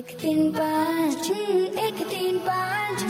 एक तीन पाँच एक तीन पाँच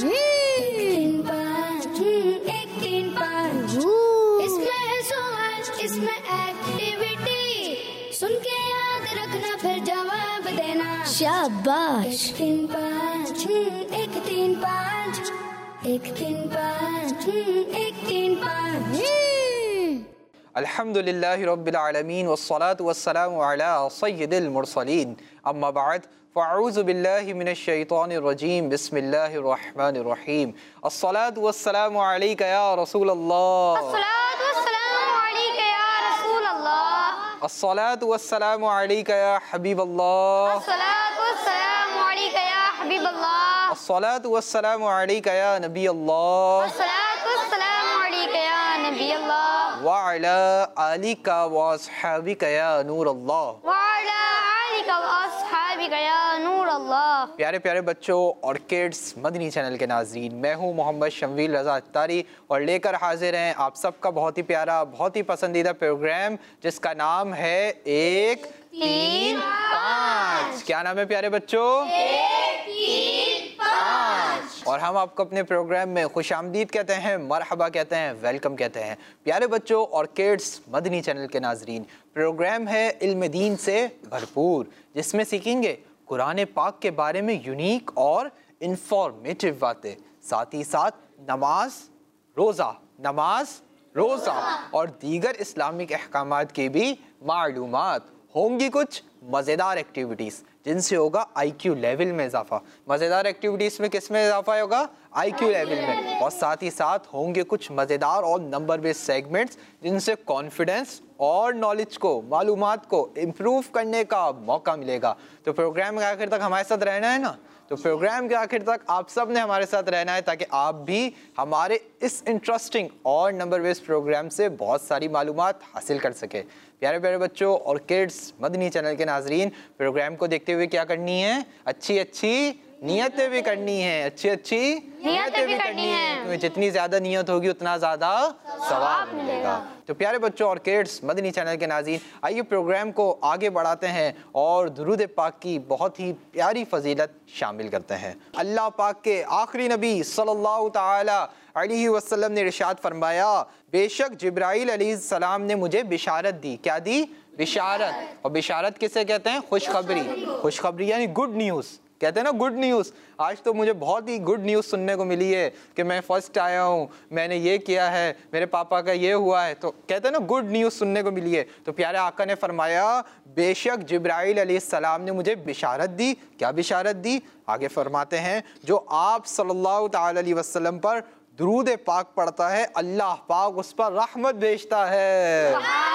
एक तीन पाँच इसमें है सवाल इसमें एक्टिविटी सुन के याद रखना फिर जवाब देना शाबाश। एक तीन पाँच एक तीन पाँच एक तीन पाँच एक तीन पाँच। अल्हम्दुलिल्लाहि रब्बिल आलमीन वस्सलातु वस्सलामु अला सय्यिदिल मुरसलीन अम्मा बाद फ़अऊज़ु बिल्लाहि मिनश शैतानिर रजीम बिस्मिल्लाहिर रहमानिर रहीम अस्सलातु वस्सलामु अलैका या रसूलल्लाह अस्सलातु वस्सलामु अलैका या रसूलल्लाह अस्सलातु वस्सलामु अलैका या हबीबल्लाह अस्सलातु वस्सलामु अलैका या हबीबल्लाह अस्सलातु वस्सलामु अलैका या नबीअल्लाह अस्सलातु वस्सलामु अलैका या नबीअल्लाह व अला आलिका व अस्हाबिका या नूरल्लाह व अला आलिका व अस्हाबिका या नूरल्लाह। प्यारे प्यारे बच्चों और किड्स मदनी चैनल के नाज़रीन, मैं हूँ मोहम्मद शमवील रज़ा अत्तारी और लेकर हाजिर हैं आप सबका बहुत ही प्यारा बहुत ही पसंदीदा प्रोग्राम जिसका नाम है एक तीन पाँच। क्या नाम है प्यारे बच्चों? एक तीन पाँच। और हम आपको अपने प्रोग्राम में खुशामदीद कहते हैं, मरहबा कहते हैं, वेलकम कहते हैं। प्यारे बच्चों और किड्स मदनी चैनल के नाज़रीन, प्रोग्राम है इल्म दीन से भरपूर जिसमें सीखेंगे कुरान पाक के बारे में यूनिक और इंफॉर्मेटिव बातें, साथ ही साथ नमाज रोज़ा और दीगर इस्लामिक अहकामात की भी मालूमात होंगी। कुछ मज़ेदार एक्टिविटीज़ जिनसे होगा IQ लेवल में इजाफा। मज़ेदार एक्टिविटीज़ में किस में इजाफा होगा? IQ लेवल में। और साथ ही साथ होंगे कुछ मज़ेदार और नंबर बेस्ड सेगमेंट्स जिनसे कॉन्फिडेंस और नॉलेज को, मालूमात को इम्प्रूव करने का मौका मिलेगा। तो प्रोग्राम के आखिर तक हमारे साथ रहना है ना? तो प्रोग्राम के आखिर तक आप सब ने हमारे साथ रहना है ताकि आप भी हमारे इस इंटरेस्टिंग और नंबर बेस्ड प्रोग्राम से बहुत सारी मालूमात हासिल कर सके। प्यारे प्यारे बच्चों और किड्स मदनी चैनल के नाजरीन, प्रोग्राम को देखते हुए क्या करनी है? अच्छी अच्छी नियतें भी करनी है, अच्छी अच्छी नियतें भी करनी है। तुम्हें जितनी ज़्यादा नियत होगी उतना ज़्यादा सवाब मिलेगा। तो प्यारे बच्चों और किड्स मदनी चैनल के नाज़रीन, आइए प्रोग्राम को आगे बढ़ाते हैं और दुरूद पाक की बहुत ही प्यारी फजीलत शामिल करते हैं। अल्लाह पाक के आखिरी नबी सल्लल्लाहु ताला अलैहि वसल्लम ने इरशाद फरमाया, बेशक जिब्राइल अलैहिस्सलाम ने मुझे बिशारत दी। क्या दी? बिशारत। और बिशारत किसे कहते हैं? खुशखबरी। खुशखबरी यानी गुड न्यूज़, कहते हैं ना गुड न्यूज़। आज तो मुझे बहुत ही गुड न्यूज़ सुनने को मिली है कि मैं फर्स्ट आया हूँ, मैंने ये किया है, मेरे पापा का ये हुआ है। तो कहते हैं ना गुड न्यूज़ सुनने को मिली है। तो प्यारे आका ने फरमाया, बेशक जिब्राइल अलैहिस्सलाम ने मुझे बिशारत दी। क्या बिशारत दी? आगे फरमाते हैं, जो आप सल्लल्लाहु ताला अलैहि वसल्लम पर दुरूद पाक पढ़ता है, अल्लाह पाक उस पर रहमत भेजता है।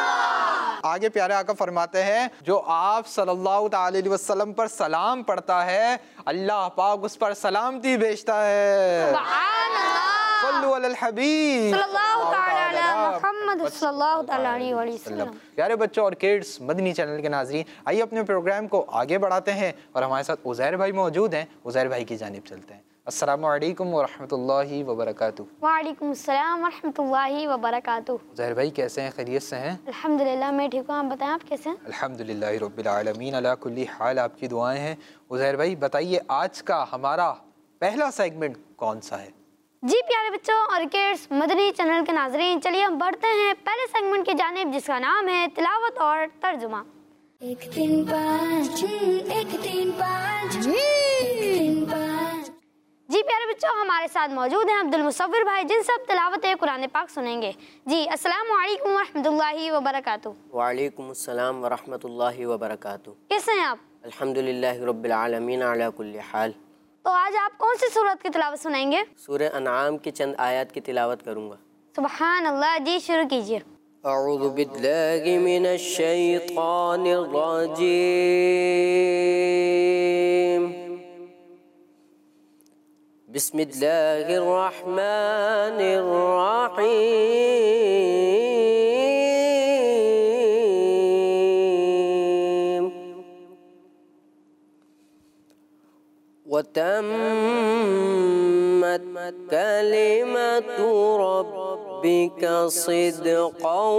आगे प्यारे आका फरमाते हैं, जो आप सल्लल्लाहु अलैहि वसल्लम पर सलाम पढ़ता है, अल्लाह पाक उस पर सलामती भेजता है। सुभान अल्लाह। सल्लु अलल हबीब सल्लल्लाहु तआला अला मुहम्मद सल्लल्लाहु तआला अलैहि वसल्लम। प्यारे बच्चों और किड्स मदनी चैनल के नाज़रीन, आइए अपने प्रोग्राम को आगे बढ़ाते हैं और हमारे साथ उज़ैर भाई मौजूद हैं। उज़ैर भाई की जानिब चलते हैं। अस्सलामु अलैकुम व रहमतुल्लाहि व बरकातुहू। वालेकुम अस्सलाम व रहमतुल्लाहि व बरकातुहू। उज़ैर भाई कैसे हैं? खैरियत से हैं? अल्हम्दुलिल्लाह मैं ठीक हूँ, आप बताएं आप कैसे हैं? अल्हम्दुलिल्लाहि रब्बिल आलमीन अला कुल्ली हाल, आपकी दुआएं हैं। उज़ैर भाई बताइए, आज का हमारा पहला सेगमेंट कौन सा है? जी प्यारे बच्चों और किड्स मदनी चैनल के नाज़रीन, चलिए हम बढ़ते हैं पहले सेगमेंट की जानिब जिसका नाम है तिलावत और तर्जुमा। एक तीन पाँच एक तीन पाँच एक तीन पाँच। जी प्यारे बच्चों, हमारे साथ मौजूद हैं अब्दुल मुसव्विर भाई जिनसे अब तिलावत कुरान पाक सुनेंगे। जी अस्सलामु अलैकुम व रहमतुल्लाहि व बरकातुहू। वालेकुम अस्सलाम व रहमतुल्लाहि व बरकातुहू। कैसे हैं आप? अल्हम्दुलिल्लाहि रब्बिल आलमीन अला कुल्ली हाल। तो आज आप कौन सी सूरत की तिलावत सुनाएंगे? सूरह अनआम की चंद आयत की तिलावत करूँगा। सुभान अल्लाह, जी शुरू कीजिए। अऊज़ु बिल्लाहि मिनश शैतानिर रजीम। बिस्मिल्लाहिर रहमानिर रहीम। वतम्मत कलिमतु रब्बिका सिद्क़न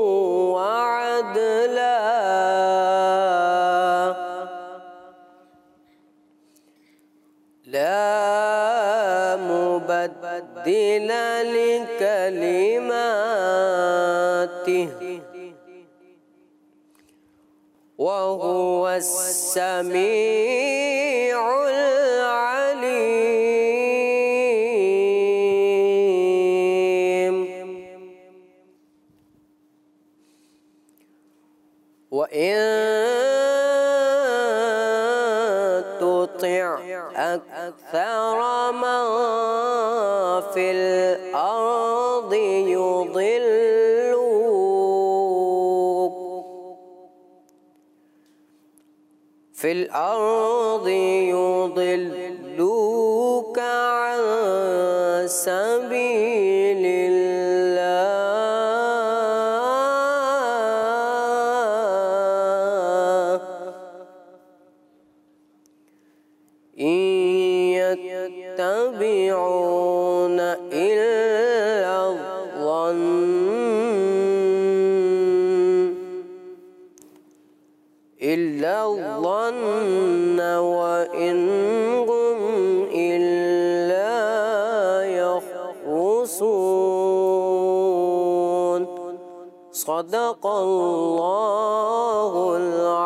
व अदला ला मुबद्दिल लिकलिमातिही व हुवस्समीउल अलीम। व इन तुति' अक्सर मन फिल अर्दि युदिल्लूक फिल अर्दि युदिल्लूक अन सबीलिल्लाह इन यत्तबिऊन इल्ला ज़न्न व इन हुम इल्ला यख़्रुसून। सदक़ल्लाहुल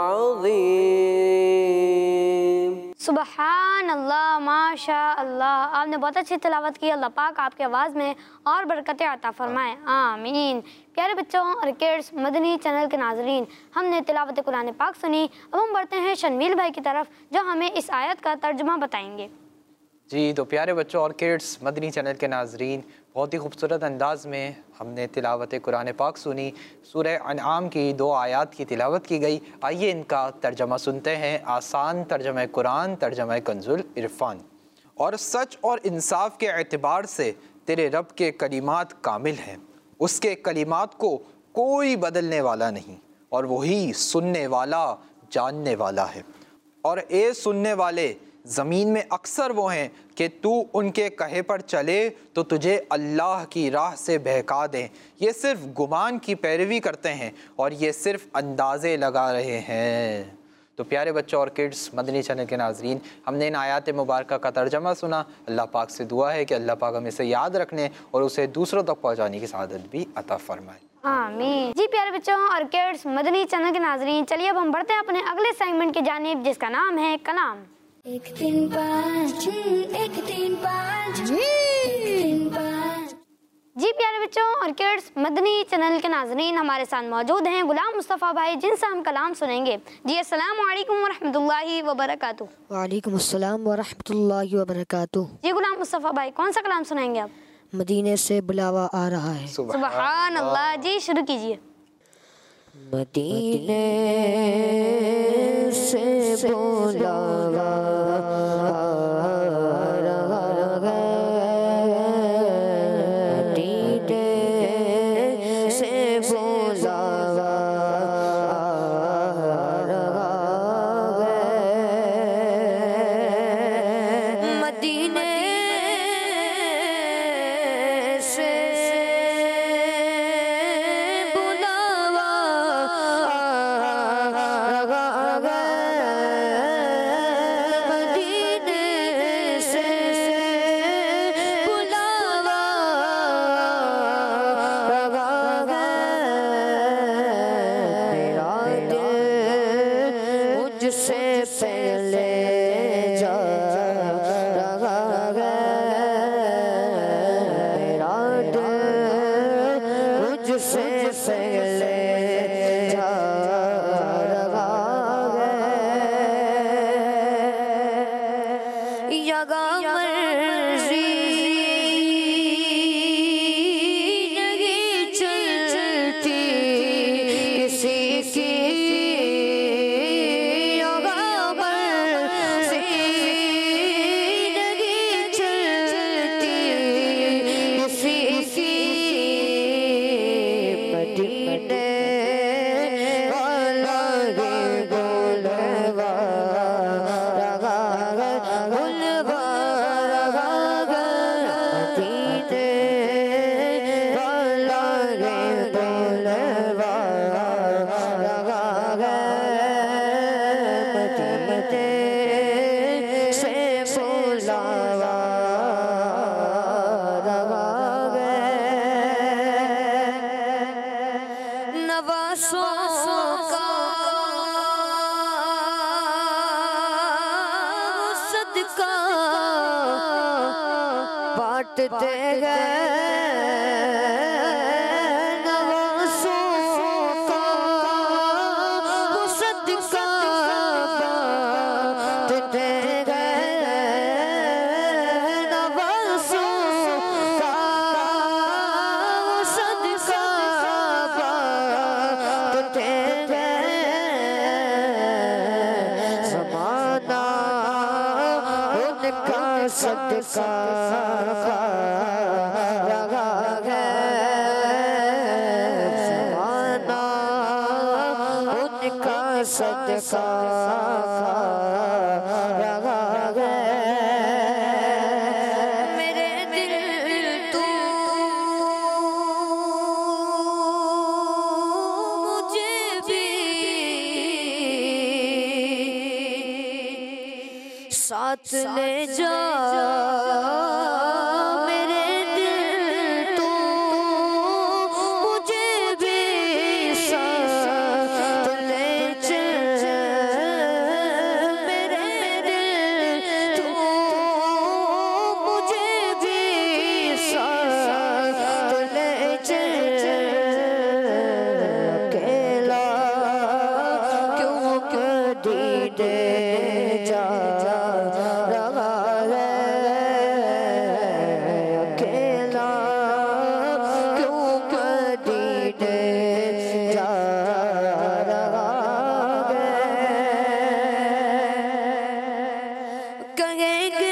अज़ीम। सुबहान अल्लाह, माशा अल्लाह। आपने बहुत अच्छी तिलावत की। अल्लाह पाक आपके आवाज़ में और बरकतें अता फरमाए, आमीन। प्यारे बच्चों और किड्स, मदनी चैनल के नाजरीन, हमने तिलावत कुरान पाक सुनी। अब हम बढ़ते हैं शनवील भाई की तरफ, जो हमें इस आयत का तर्जुमा बताएंगे। जी, तो प्यारे बच्चों और किड्स, मदनी चैनल के नाजरीन, बहुत ही खूबसूरत अंदाज़ में हमने तिलावत कुरान पाक सुनी। सूरह अनआम की 2 आयत की तिलावत की गई। आइए इनका तर्जमा सुनते हैं। आसान तर्जमा कुरान, तर्जमा कंजुल इरफान। और सच और इंसाफ के एतबार से तेरे रब के कलिमात कामिल हैं, उसके कलिमात को कोई बदलने वाला नहीं, और वही सुनने वाला जानने वाला है। और ए सुनने वाले, ज़मीन में अक्सर वो हैं कि तू उनके कहे पर चले तो तुझे अल्लाह की राह से बहका दें। ये सिर्फ गुमान की पैरवी करते हैं और ये सिर्फ अंदाज़े लगा रहे हैं। तो प्यारे बच्चों और किड्स, मदनी चैनल के नाजरीन, हमने इन आयात मुबारक का तर्जमा सुना। अल्लाह पाक से दुआ है कि अल्लाह पाक हमें इसे याद रखने और उसे दूसरों तक पहुँचाने की सआदत भी अता फरमाए, आमीन। जी प्यारे बच्चों और किड्स, मदनी चैनल के नाजरीन, चलिए अब हम बढ़ते हैं अपने अगले सेगमेंट की जानिब, जिसका नाम है कलाम। 1 3 5 1 3 5 1 3 5। जी प्यारे बच्चों और किड्स, मदनी चैनल के नाजरीन, हमारे साथ मौजूद हैं गुलाम मुस्तफ़ा भाई, जिनसे हम कलाम सुनेंगे। जी अस्सलाम वालेकुम वरहमतुल्लाहि वबरकातुहू। वालेकुम अस्सलाम वरहमतुल्लाहि वबरकातुहू। जी गुलाम मुस्तफ़ा भाई, कौन सा कलाम सुनाएंगे आप? मदीने से बुलावा आ रहा है। सुबहान अल्लाह। जी शुरू कीजिए। मदीने से बुलावा आ रहा है, मदीने से बुलावा आ रहा है, मदीने से बुलावा आ रहा है, मदीने से बुलावा आ रहा है। मेरा दिल मुझसे पहले जा रहा है, मेरा दिल मुझसे पहले जा रहा है। यगा मर्जी नहीं चलती किसी की, यगा मर्जी नहीं चलती किसी की, मदीने वाला रे बुलवा रहा है, बुलवा सदका बांटते गए नवासों का, वो सदका बांटते गए नवासों का, वो सदका बांटते गए। ज़माना उनका सदका खा रहा है, ज़माना उनका सदका खा रहा है। मेरे दिल तू मुझे भी साथ ले जा, मेरे दिल तू मुझे भी साथ ले चल, मेरे दिल तू मुझे भी साथ ले चल। अकेला क्यों दीदे जा रहा है, अकेला क्यों दीदे जा रहा है। कहेंगे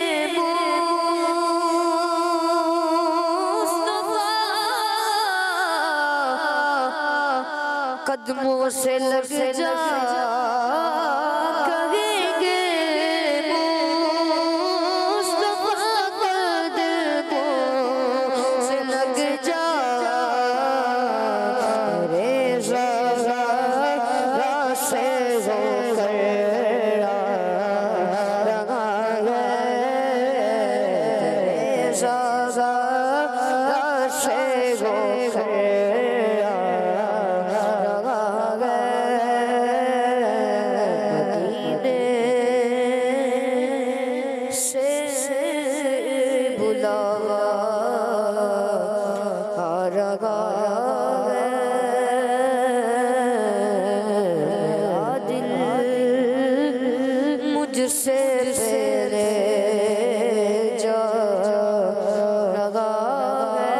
मुस्तफा कदमों से लग जा, कहेंगे मुस्तफा कदमों से लग जा। रेज़ा से होकर रहा है, रेज़ा से होकर मुझसे तेरे जा रहा है।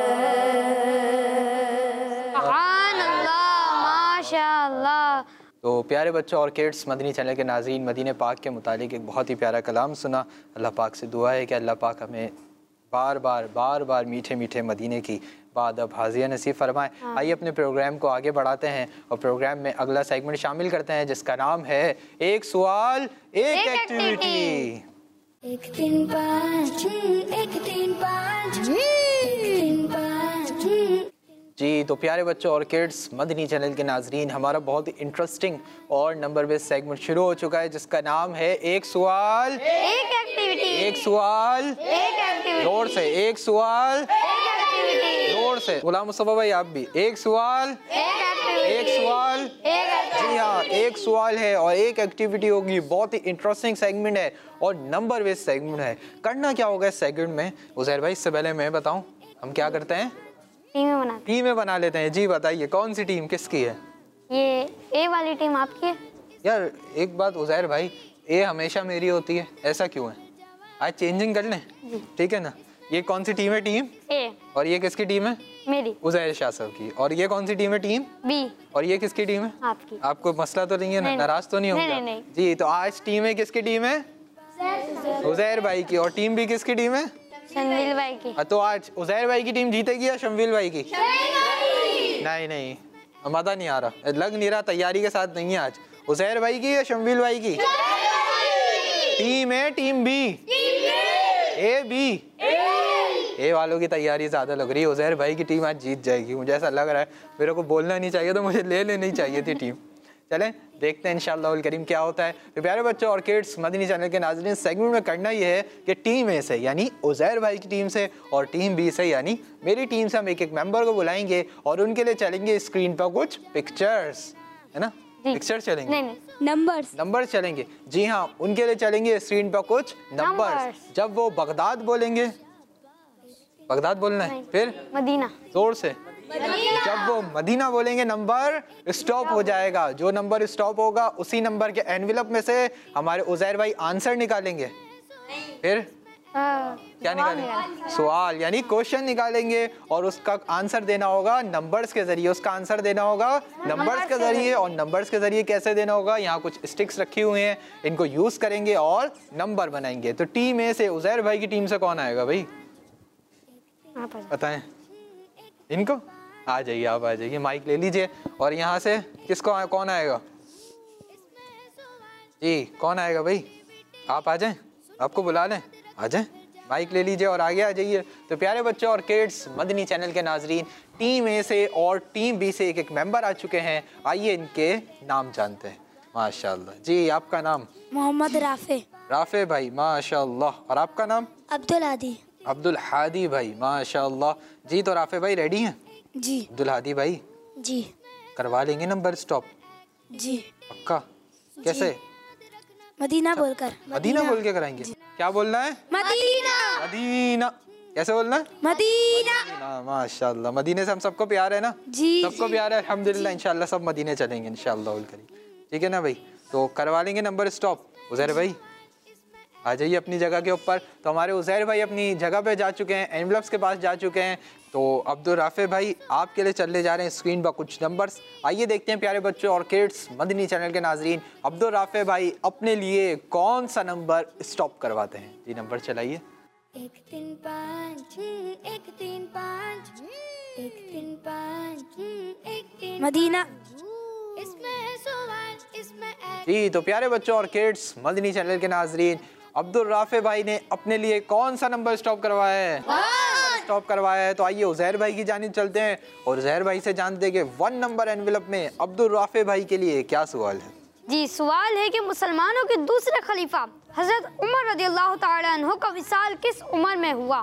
सुभान अल्लाह, माशाअल्लाह। तो प्यारे बच्चों और किड्स, मदनी चैनल के नाज़रीन, मदीने पाक के मुतालिक एक बहुत ही प्यारा कलाम सुना। अल्लाह पाक से दुआ है कि अल्लाह पाक हमें बार बार मीठे मीठे मदीने की बादब हाज़िया नसीब फरमाए। आइए अपने प्रोग्राम को आगे बढ़ाते हैं और प्रोग्राम में अगला सेगमेंट शामिल करते हैं जिसका नाम है एक सवाल एक एक्टिविटी। एक तीन पाँच, एक तीन पाँच, एक तीन पाँच। जी तो प्यारे बच्चों और किड्स, मदनी चैनल के नाजरीन, हमारा बहुत ही इंटरेस्टिंग और नंबर बेस्ड सेगमेंट शुरू हो चुका है जिसका नाम है एक सवाल एक एक्टिविटी, एक सवाल एक एक्टिविटी, जोर से, एक सवाल एक एक्टिविटी, जोर से। गुलाम मुस्तफा भाई आप भी, एक सवाल एक एक्टिविटी, एक सवाल। एक एक्टिविटी। जी हाँ, एक सवाल है और एक एक्टिविटी होगी। बहुत ही इंटरेस्टिंग सेगमेंट है और नंबर बेस्ड सेगमेंट है। करना क्या होगा इस सेगमेंट में, उज़ैर भाई इससे पहले मैं बताऊं हम क्या करते हैं? टीमें बना लेते हैं। जी बताइए कौन सी टीम किसकी है? ये ए वाली टीम आपकी है। यार एक बात उज़ैर भाई, ए हमेशा मेरी होती है, ऐसा क्यों है? आज चेंजिंग कर लें, ठीक है ना? ये कौन सी टीम है? टीम ए। और ये किसकी टीम है? मेरी। उज़ैर शाह साहब की। और ये कौन सी टीम है? Team B. और ये किसकी टीम है? आपकी। आपको मसला तो नहीं है ना, नाराज तो नहीं होगा? नहीं। जी तो आज टीम है किसकी टीम है? उज़ैर भाई की। और टीम भी किसकी टीम है? शमवील भाई की। तो आज उज़ैर भाई की टीम जीतेगी या शमवील भाई की? नहीं मजा नहीं आ रहा, लग नहीं रहा, तैयारी के साथ नहीं है आज। उज़ैर भाई की या शमवील भाई की? टीम है team B, A B. A वालों की तैयारी ज्यादा लग रही है। उज़ैर भाई की टीम आज जीत जाएगी, मुझे ऐसा लग रहा है। मेरे को बोलना नहीं चाहिए, तो मुझे ले लेनी चाहिए थी टीम। चलें देखते हैं इंशाअल्लाह उल करीम क्या होता है। तो प्यारे बच्चों और किड्स, मदनी चैनल के नाज़रीन, सेगमेंट में करना ये है कि टीम ए से यानी उज़ैर भाई की टीम से और टीम बी से यानी मेरी टीम से हम एक एक मेंबर को बुलाएंगे और उनके लिए चलेंगे स्क्रीन पर कुछ पिक्चर्स, है ना? पिक्चर चलेंगे? नहीं नहीं, नंबर्स। नंबर चलेंगे? जी हाँ, उनके लिए चलेंगे स्क्रीन पर कुछ नंबर्स। जब वो बगदाद बोलेंगे, बगदाद बोलना है, फिर मदीना। जोर से। जब वो मदीना बोलेंगे नंबर स्टॉप हो जाएगा। जो नंबर स्टॉप होगा उसी नंबर के एनवेलप में से हमारे उजैर भाई आंसर निकालेंगे। फिर क्या निकालेंगे? सवाल यानी क्वेश्चन निकालेंगे और उसका आंसर देना होगा नंबर्स के जरिए। उसका आंसर देना होगा नंबर्स के जरिए। और नंबर्स के जरिए कैसे देना होगा? यहाँ कुछ स्टिक्स रखी हुई हैं, इनको यूज करेंगे और नंबर बनाएंगे। तो टीम ए से उजैर भाई की टीम से कौन आएगा भाई, बताएं? इनको आ जाइए, आप आ जाइए, माइक ले लीजिए। और यहाँ से किसको कौन आएगा? जी कौन आएगा भाई? आप आ जाएं, आपको बुला लें, आ जाएं, माइक ले लीजिए और आगे आ जाइए। तो प्यारे बच्चों और किड्स, मदनी चैनल के नाजरीन, टीम ए से और टीम बी से एक मेंबर आ चुके हैं। आइए इनके नाम जानते हैं। माशाल्लाह जी, आपका नाम? मोहम्मद राफे। राफे भाई, माशाल्लाह। और आपका नाम? अब्दुल हादी। अब्दुल हादी भाई, माशाल्लाह जी। तो राफे भाई रेडी हैं? जी। अब्दुल हादी भाई जी। करवा लेंगे नंबर स्टॉप? जी। पक्का? कैसे? मदीना बोलकर। मदीना बोल के कराएंगे? क्या बोलना है? मदीना। मदीना। कैसे बोलना है? मदीना। माशाल्लाह, मदीने से हम सबको प्यार है ना? जी। सबको प्यार है अल्हम्दुलिल्लाह। इंशाल्लाह सब मदीने चलेंगे इंशाल्लाह। ठीक है ना भाई? तो करवा लेंगे नंबर स्टॉप। उजैर भाई आ जाइए अपनी जगह के ऊपर। तो हमारे उजैर भाई अपनी जगह पे जा चुके हैं, एनवलप्स के पास जा चुके हैं। तो अब्दुल राफे भाई आपके लिए चलने जा रहे हैं स्क्रीन पर कुछ नंबर्स। आइए देखते हैं प्यारे बच्चों और किड्स, मदनी चैनल के नाजरीन, अब्दुल राफे भाई अपने लिए कौन सा नंबर स्टॉप करवाते हैं। जी नंबर चलाइए। 1 3 5 1 3 5 1 3 5 1 3 मदीना। इसमें है सवाल, इसमें जी तो प्यारे बच्चों और किड्स, मदनी चैनल के नाजरीन, अब्दुल राफे भाई ने अपने लिए कौन सा नंबर स्टॉप करवाया है? स्टॉप करवाया है। तो आइए उजैर भाई की जानिब चलते हैं और उजैर भाई से जानते हैं कि 1 नंबर एनवेलप में अब्दुल राफे भाई के लिए क्या सवाल है। जी सवाल है कि मुसलमानों के दूसरे खलीफा हजरत उमर रज़ियल्लाहु ताला अन्हु का विसाल किस उम्र में हुआ?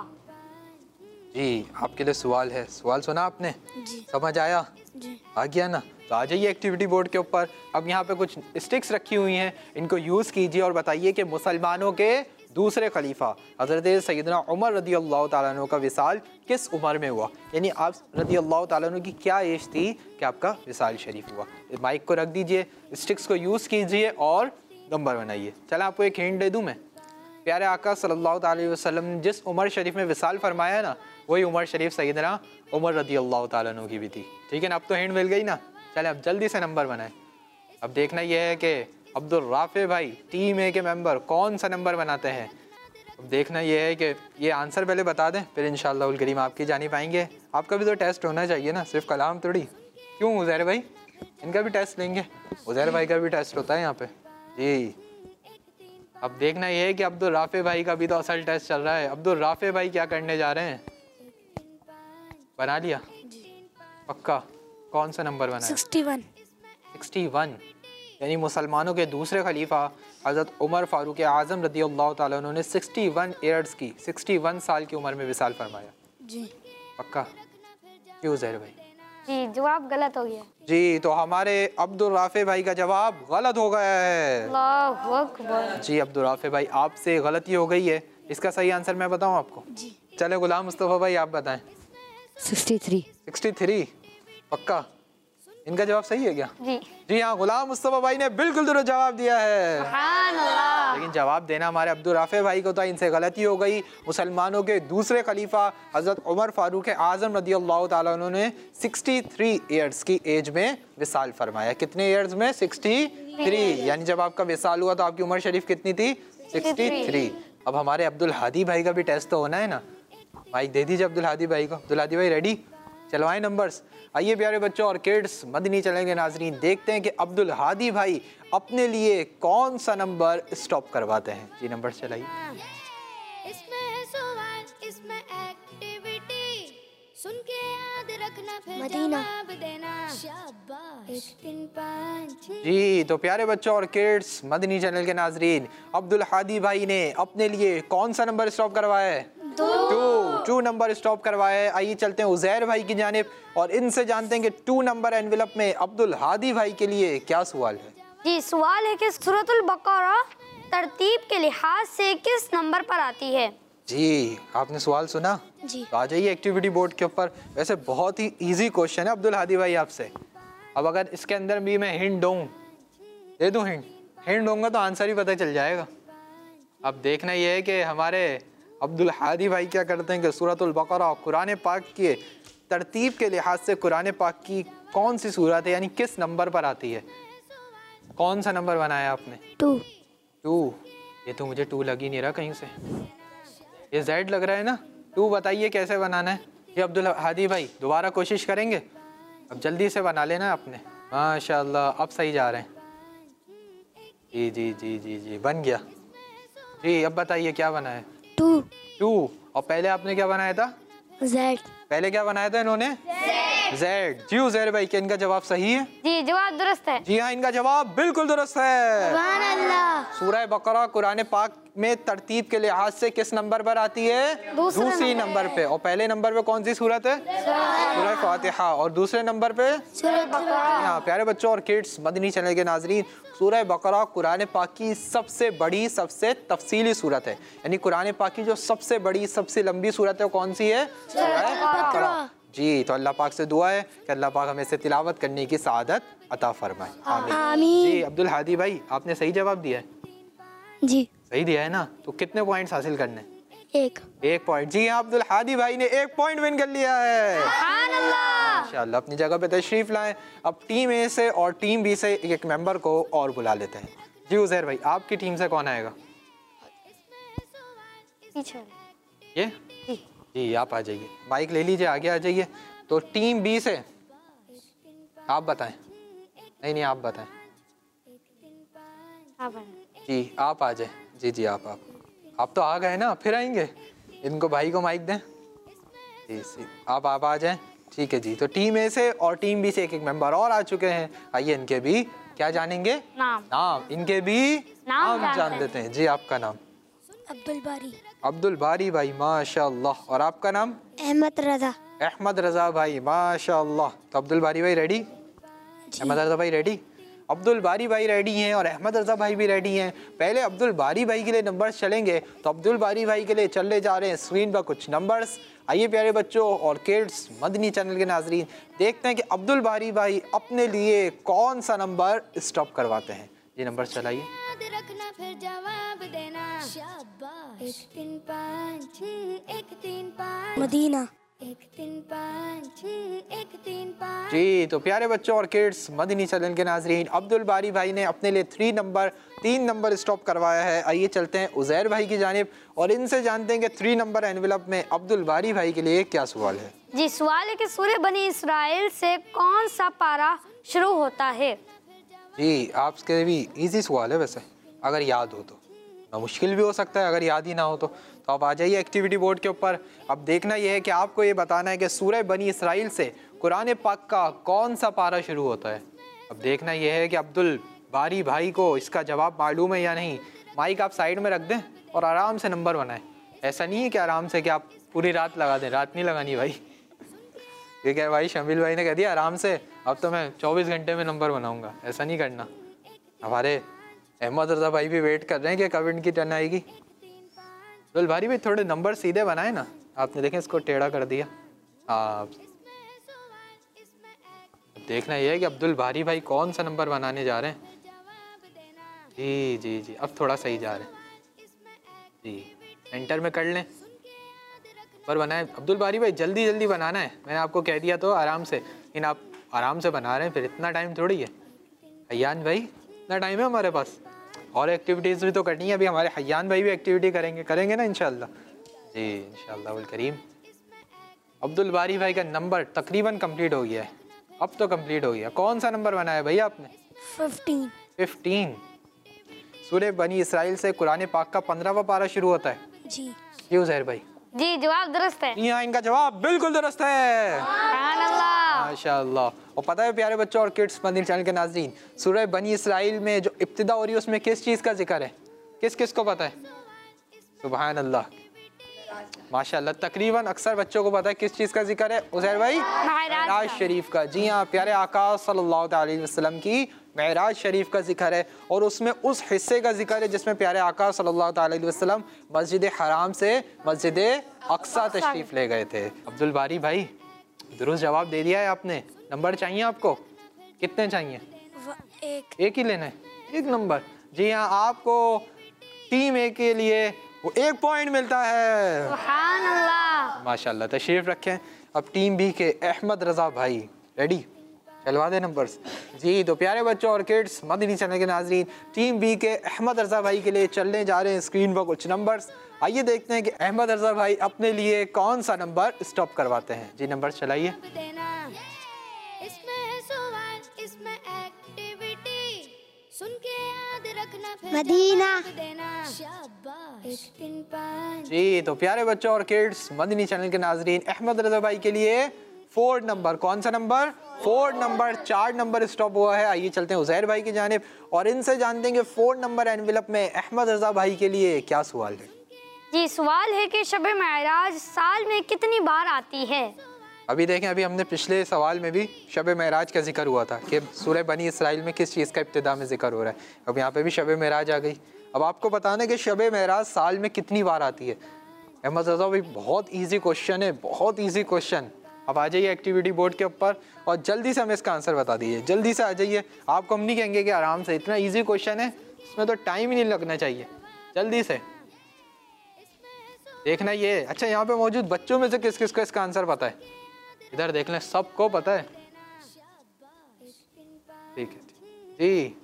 जी आपके लिए सवाल है। सवाल सुना आपने? जी। समझ आया? जी। आ गया ना? तो आ जाइए एक्टिविटी बोर्ड के ऊपर। अब यहाँ पे कुछ स्टिक्स रखी हुई हैं, इनको यूज़ कीजिए और बताइए कि मुसलमानों के दूसरे खलीफा हज़रत सैयदना उमर रज़ियल्लाहु ताला अन्हु का विसाल किस उम्र में हुआ। यानी आप रज़ियल्लाहु ताला अन्हु की क्या एज थी कि आपका विसाल शरीफ हुआ। माइक को रख दीजिए, स्टिक्स को यूज़ कीजिए और नंबर बनाइए। चला आपको एक हिंट दे दूँ मैं। प्यारे आका सल्लल्लाहु अलैहि वसल्लम ने जिस उमर शरीफ में विसाल फरमाया ना, वही उमर शरीफ सैयदना उमर रज़ियल्लाहु ताला अन्हु की भी थी। ठीक है ना? अब तो हिंट मिल गई ना। चले अब जल्दी से नंबर बनाएं। अब देखना यह है कि अब्दुल राफे भाई टीम ए के मेंबर कौन सा नंबर बनाते हैं। अब देखना यह है कि ये आंसर पहले बता दें, फिर इंशाअल्लाह उल करीम आपकी जानी पाएंगे। आपका भी तो टेस्ट होना चाहिए ना, सिर्फ कलाम थोड़ी। क्यों उजैर भाई? इनका भी टेस्ट लेंगे, उजैर भाई का भी टेस्ट होता है यहाँ पे। जी अब देखना यह है कि अब्दुल राफे भाई का भी तो असल टेस्ट चल रहा है। अब्दुल राफे भाई क्या करने जा रहे हैं? बना लिया? पक्का? कौन सा नंबर बना? 61। 61 यानी मुसलमानों के दूसरे खलीफा हज़रत उमर फ़ारूक आज़म रज़ियल्लाहु ताला अन्हु ने 61 ईयर्स की 61 साल की उम्र में विसाल फरमाया। जी पक्का? क्यों ज़हर भाई? जी जवाब गलत हो गया। जी तो हमारे अब्दुल राफे भाई का जवाब गलत हो गया है। अल्लाहु अकबर। जी अब्दुल राफे भाई आपसे गलती हो गई है। इसका सही आंसर मैं बताऊं आपको? जी चले गुलाम मुस्तफ़ा भाई आप बताएं। 63 पक्का? इनका जवाब सही है क्या? जी हाँ, गुलाम मुस्तफ़ा भाई ने बिल्कुल दुरुस्त जवाब दिया है। लेकिन जवाब देना हमारे अब्दुल राफे भाई को था, इनसे गलती हो गई। मुसलमानों के दूसरे खलीफा हज़रत उमर फ़ारूक आज़म रज़ियल्लाहु ताला अन्हु ने 63 ईयर्स की एज में विसाल फरमाया। कितने ईयर्स में? 63। यानी जब आपका विसाल हुआ तो आपकी उम्र शरीफ कितनी थी? 63। अब हमारे अब्दुल हादी भाई का भी टेस्ट तो होना है ना। माइक दे दीजिए अब्दुल हादी भाई को। अब्दुल हादी भाई रेडी? चलवाएं नंबर्स। आइए प्यारे बच्चों और किड्स, मदनी चैनल के नाजरीन, देखते हैं कि अब्दुल हादी भाई अपने लिए कौन सा नंबर स्टॉप करवाते हैं। जी नंबर चलाइए। इसमें है सवाल, इसमें एक्टिविटी, सुन के याद रखना फिर जवाब देना। शाबाश। 1 3 5। जी तो प्यारे बच्चों और किड्स, मदनी चैनल के नाजरीन, अब्दुल हादी भाई ने अपने लिए कौन सा नंबर स्टॉप करवाया है? 2। 2 नंबर स्टॉप करवाया है। आइए चलते हैं उज़ैर भाई की जानिब और इनसे जानते हैं कि 2 नंबर एनवेलप में अब्दुल हादी भाई के लिए क्या सवाल है। जी सवाल है कि सूरतुल बकरा तरतीब के लिहाज से किस नंबर पर आती है। जी आपने सवाल सुना जी। तो आ जाइए एक्टिविटी बोर्ड के ऊपर। वैसे बहुत ही इजी क्वेश्चन है अब्दुल हादी भाई आपसे। अब अगर इसके अंदर भी मैं हिंट दूँ, दे दूँ हिंट दूंगा तो आंसर ही पता चल जाएगा। अब देखना ये है कि हमारे अब्दुल हादी भाई क्या करते हैं कि सूरतुल बकरा कुरान पाक के तरतीब के लिहाज से कुरान पाक की कौन सी सूरत है, यानी किस नंबर पर आती है। कौन सा नंबर बनाया आपने? 2। ये तो मुझे 2 लग ही नहीं रहा कहीं से, ये Z लग रहा है ना। 2 बताइए कैसे बनाना है। ये अब्दुल हादी भाई दोबारा कोशिश करेंगे, अब जल्दी से बना लेना आपने। माशाल्लाह अब सही जा रहे हैं। जी जी जी जी जी बन गया जी। अब बताइए क्या बना है? 2। और पहले आपने क्या बनाया था? Z। पहले क्या बनाया था इन्होंने? Z। जी उज़ैर भाई क्या इनका जवाब सही है? जी जवाब दुरुस्त है। जी हाँ इनका जवाब बिल्कुल दुरुस्त है। सूरह बकरा कुरान पाक में तरतीब के लिहाज से किस नंबर पर आती है? दूसरी नंबर पे। और पहले नंबर पे कौन सी सूरत है? सूरह फातिहा। और दूसरे नंबर पे हाँ प्यारे बच्चों और किड्स मदनी चैनल के नाजरीन, सूरह बकरा कुरान पाक की सबसे बड़ी सबसे तफसीली सूरत है, यानी कुरान पाक की जो सबसे बड़ी सबसे लंबी सूरत है वो कौन सी है? सूरह बकरा। जी तो अल्लाह पाक से दुआ है कि अल्लाह पाक हमें से तिलावत करने की सआदत अता फरमाए। आमीन। जी अब्दुल हादी भाई आपने सही जवाब दिया है। जी सही दिया है ना, तो कितने पॉइंट्स हासिल करने? 1 पॉइंट। जी हाँ अब्दुल हादी भाई ने 1 पॉइंट विन कर लिया है। माशाअल्लाह अपनी जगह पे तशरीफ लाएं। अब टीम ए से और टीम बी से एक मेंबर को और बुला लेते हैं। जी उज़ैर भाई आपकी टीम से कौन आएगा? ये जी आप आ जाइए, माइक ले लीजिए, आगे आ जाइए। तो टीम बी से आप बताएं। नहीं आप बताएं। जी आप आ जाए। जी जी आप तो आ गए ना, फिर आएंगे। इनको भाई को माइक दें। जी आप आ जाएं। ठीक है जी। तो टीम ए से और टीम बी से एक मेंबर और आ चुके हैं। आइए इनके भी क्या जानेंगे? नाम। इनके भी नाम जान देते हैं। जी आपका नाम? अब्दुल बारी भाई माशाअल्लाह। और आपका नाम? अहमद रजा भाई माशाअल्लाह। तो अब्दुल बारी भाई रेडी? अहमद रजा भाई रेडी? अब्दुल बारी भाई रेडी हैं और अहमद रजा भाई भी रेडी हैं। पहले अब्दुल बारी भाई के लिए नंबर्स चलेंगे, तो अब्दुल बारी भाई के लिए चलने जा रहे हैं स्क्रीन पर कुछ नंबर्स। आइए प्यारे बच्चों और किड्स मदनी चैनल के नाजरीन, देखते हैं कि अब्दुल बारी भाई अपने लिए कौन सा नंबर स्टॉप करवाते हैं। ये नंबर चलाइए। याद रखना फिर जवाब देना। शाबाश। 1 3 5 1 3 5 मदीना। 1 3 5 1 3 5। जी तो प्यारे बच्चों और किड्स मदनी चैनल के नाजरीन, अब्दुल बारी भाई ने अपने लिए 3 नंबर स्टॉप करवाया है। आइए चलते हैं उज़ैर भाई की जानिब और इनसे जानते हैं कि 3 नंबर एनवेलप में अब्दुल बारी भाई के लिए क्या सवाल है। जी सवाल है कि सूरह बनी इसराइल से कौन सा पारा शुरू होता है। जी आपके भी इजी सवाल है वैसे, अगर याद हो तो, ना मुश्किल भी हो सकता है अगर याद ही ना हो तो आप आ जाइए एक्टिविटी बोर्ड के ऊपर। अब देखना यह है कि आपको ये बताना है कि सूरह बनी इसराइल से कुरान पाक का कौन सा पारा शुरू होता है। अब देखना यह है कि अब्दुल बारी भाई को इसका जवाब मालूम है या नहीं। माइक आप साइड में रख दें और आराम से नंबर बनाएं। ऐसा नहीं है कि आराम से कि आप पूरी रात लगा दें, रात नहीं लगानी भाई। ठीक है भाई, शमील भाई ने कह दिया आराम से, अब तो मैं 24 घंटे में नंबर बनाऊंगा, ऐसा नहीं करना। हमारे अहमद रजा भाई भी वेट कर रहे हैं कि कब इनकी टर्न आएगी। अब्दुल बारी भाई थोड़े नंबर सीधे बनाए ना, आपने देखें इसको टेढ़ा कर दिया। हाँ देखना यह है कि अब्दुल बारी भाई कौन सा नंबर बनाने जा रहे हैं। जी जी जी अब थोड़ा सही जा रहे हैं जी, एंटर में कर लें पर बनाए। अब्दुल बारी भाई जल्दी जल्दी बनाना है, मैंने आपको कह दिया तो आराम से, लेकिन आप आराम से बना रहे हैं, फिर इतना टाइम थोड़ी है। हयान भाई इतना टाइम है हमारे पास, और एक्टिविटीज़ भी तो करनी है। अभी हमारे हयान भाई भी एक्टिविटी करेंगे ना इंशाल्लाह। जी इंशाल्लाह उल करीम। अब्दुल बारी भाई का नंबर तकरीबन कंप्लीट हो गया है, अब तो कंप्लीट हो गया। कौन सा नंबर बनाया भैया आपने? 15। सूरह बनी इसराइल से कुरान पाक का 15वां पारा शुरू होता है। जी उज़ैर भाई? जी जवाब दुरुस्त है। जी हाँ इनका जवाब बिल्कुल दुरुस्त है। माशाअल्लाह। और पता है प्यारे बच्चों और किड्स मदनी चैनल के नाज़रीन, सूरह बनी इसराइल में जो इब्तिदा हो रही है उसमें किस चीज़ का जिक्र है? किस किस को पता है? सुभान अल्लाह। माशाल्लाह, तकरीबन अक्सर बच्चों को पता है किस चीज़ का जिक्र है उज़ैर भाई? मेराज शरीफ का। जी हाँ, प्यारे आका सल्लल्लाहु अलैहि वसल्लम की मेराज शरीफ का जिक्र है और उसमें उस हिस्से का जिक्र है जिसमें प्यारे आका सल्लल्लाहु अलैहि वसल्लम मस्जिद हराम से मस्जिद अक्सा तशरीफ़ ले गए थे। अब्दुल बारी भाई, दुरुस्त जवाब दे दिया है आपने। नंबर चाहिए आपको? कितने चाहिए? एक ही लेना है, एक नंबर। जी हाँ, आपको टीम ए के लिए वो 1 पॉइंट मिलता है। सुभान अल्लाह। माशाल्लाह, तशरीफ रखें। अब टीम बी के अहमद रज़ा भाई, रेडी? चलवा दे नंबर्स। जी तो प्यारे बच्चों और किड्स, मदनी चैनल के नाजरीन, टीम बी के अहमद रज़ा भाई के लिए चलने जा रहे हैं स्क्रीन पर कुछ नंबर्स। आइए देखते हैं कि अहमद रज़ा भाई अपने लिए कौन सा नंबर स्टॉप करवाते हैं। जी नंबर चलाइए। मदीना। जी तो प्यारे बच्चों और किड्स, मदनी चैनल के नाजरीन, अहमद रज़ा भाई के लिए 4 नंबर। कौन सा नंबर? 4 नंबर। 4 नंबर स्टॉप हुआ है। आइए चलते हैं उज़ैर भाई की जानिब और इनसे जानते हैं कि 4 नंबर एनवेलप में अहमद रज़ा भाई के लिए क्या सवाल है। जी सवाल है कि शब महराज साल में कितनी बार आती है? अभी देखें, अभी हमने पिछले सवाल में भी शब महराज का जिक्र हुआ था कि सूरह बनी इसराइल में किस चीज़ का इब्तिदा में जिक्र हो रहा है। अब यहाँ पे भी शब महराज आ गई। अब आपको बताना है कि शब महराज साल में कितनी बार आती है। अहमद रज़ा भाई, बहुत इजी क्वेश्चन है, बहुत इजी क्वेश्चन। अब आ जाइए एक्टिविटी बोर्ड के ऊपर और जल्दी से हमें इसका आंसर बता दीजिए। जल्दी से आ जाइए। आपको हम नहीं कहेंगे कि आराम से, इतना ईजी क्वेश्चन है, इसमें तो टाइम ही नहीं लगना चाहिए। जल्दी से देखना ये। अच्छा, यहाँ पे मौजूद बच्चों में से किस किस को इसका आंसर पता है? इधर देख लें, सबको पता है? ठीक है जी,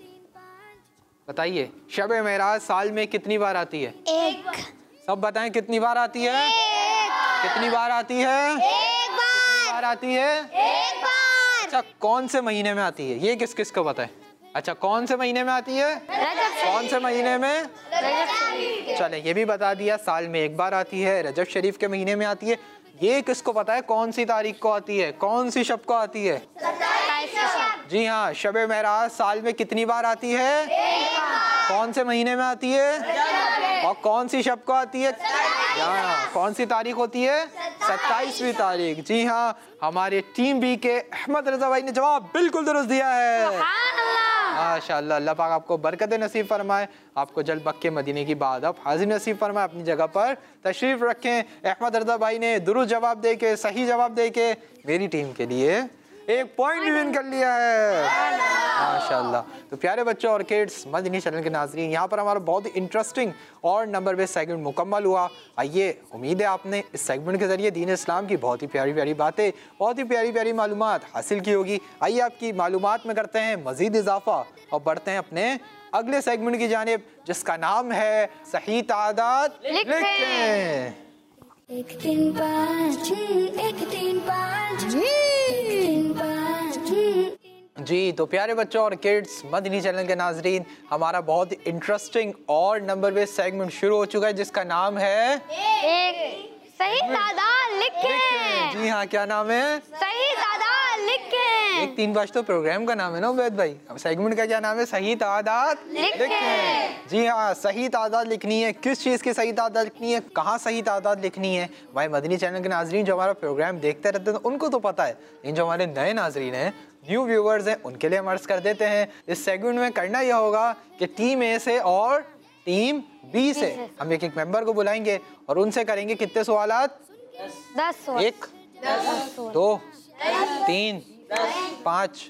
बताइए शब महराज साल में कितनी बार आती है? 1। सब बताएं कितनी बार आती है? कितनी बार आती है? 1 कितनी बार आती है? 1 बार। अच्छा, कौन से महीने में आती है? ये किस किस को पता है? अच्छा, कौन से महीने में आती है? कौन से महीने में? चले, ये भी बता दिया। साल में 1 बार आती है, रजब शरीफ के महीने में आती है। ये किसको पता है कौन सी तारीख को आती है? कौन सी शब को आती है? जी हाँ, शब महराज साल में कितनी बार आती है? कौन से महीने में आती है और कौन सी शब को आती है? कौन सी तारीख होती है? 27वीं तारीख। जी हाँ, हमारे टीम बी के अहमद रज़ा भाई ने जवाब बिल्कुल दुरुस्त दिया है। माशाअल्लाह, अल्लाह पाक आपको बरकत नसीब फरमाए, आपको जल्द मक्के मदीने की बादब हाजिर नसीब फरमाए। अपनी जगह पर तशरीफ रखें। अहमद रज़ा भाई ने दुरुस्त जवाब दे के, सही जवाब दे के मेरी टीम के लिए 1 पॉइंट भी विन कर लिया है। माशाअल्लाह। तो प्यारे बच्चों और किड्स, मदनी चैनल के नाजरीन, यहाँ पर हमारा बहुत ही इंटरेस्टिंग और नंबर बेस्ड सेगमेंट मुकम्मल हुआ। आइए, उम्मीद है आपने इस सेगमेंट के ज़रिए दीन इस्लाम की बहुत ही प्यारी प्यारी बातें, बहुत ही प्यारी प्यारी मालूमात हासिल की होगी। आइए आपकी मालूमात में करते हैं मज़ीद इजाफा और बढ़ते हैं अपने अगले सेगमेंट की जानिब, जिसका नाम है सही तादाद लिखें। 1 3 5 1 3 5 1 3 5। जी तो प्यारे बच्चों और किड्स, मदनी चैनल के नाजरीन, हमारा बहुत इंटरेस्टिंग और नंबर बेस्ड सेगमेंट शुरू हो चुका है जिसका नाम है एक सही तादाद लिखें। जी हाँ, क्या नाम है? सही तादाद लिखें। 1 3 5 तो प्रोग्राम का नाम है ना उबैद भाई। अब सेगमेंट का क्या नाम है? सही तादाद लिखें। जी हाँ, सही तादाद लिखनी है। किस चीज़ की सही तादाद लिखनी है, कहाँ सही तादाद लिखनी है? भाई मदनी चैनल के नाजरीन जो हमारा प्रोग्राम देखते रहते हैं तो उनको तो पता है, लेकिन जो हमारे नए नाजरीन हैं, न्यू व्यूवर्स हैं, उनके लिए हम अर्ज कर देते हैं इस सेगमेंट में करना यह होगा कि टीम ए से और टीम बी से हम एक मेंबर को बुलाएंगे और उनसे करेंगे कितने सवालात? 10 1 2 3 5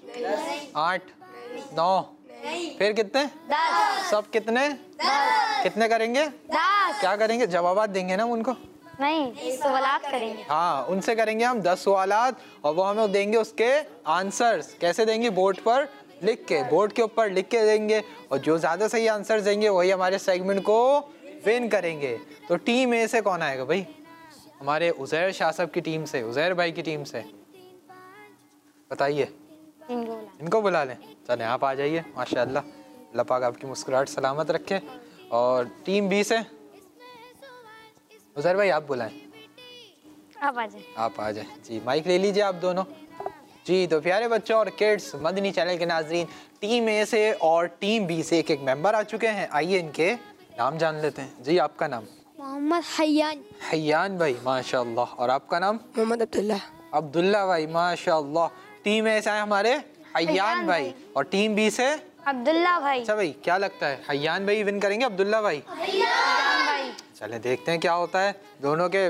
8 9 फिर कितने? 10। सब कितने? 10। कितने करेंगे? 10 क्या करेंगे? जवाबात देंगे ना उनको? नहीं, सवालात करेंगे। हाँ, उनसे करेंगे हम 10 सवालात और वो हमें देंगे उसके आंसर्स। कैसे देंगे? बोर्ड पर लिख के, बोर्ड के ऊपर लिख के देंगे और जो ज़्यादा सही आंसर देंगे वही हमारे सेगमेंट को विन करेंगे। तो टीम ए से कौन आएगा भाई? हमारे उज़ैर शाह साहब की टीम से, उज़ैर भाई की टीम से बताइए। इनको बुला लें। चलें, आप आ जाइए। माशाअल्लाह, अल्लाह पाक आपकी मुस्कुराहट सलामत रखे। और टीम बी से उज़ैर भाई आप बुलाएं। आप आ जाए। आप आ जाए। जी, माइक ले लीजिए आप दोनों। जी तो प्यारे बच्चों और किड्स, मदनी चैनल के नाजरीन, टीम ए से और टीम बी से एक एक मेंबर आ चुके हैं। आइए इनके नाम जान लेते हैं। जी, आपका नाम? मोहम्मद मोहम्मद हय्यान। हय्यान भाई माशाल्लाह। और आपका नाम? मोहम्मद अब्दुल्ला। अब्दुल्ला भाई माशाल्लाह। टीम ए से है हमारे हय्यान भाई और टीम बी से अब्दुल्ला भाई। अच्छा भाई, क्या लगता है हय्यान भाई विन करेंगे अब्दुल्ला भाई? हय्यान भाई। चले देखते हैं क्या होता है। दोनों के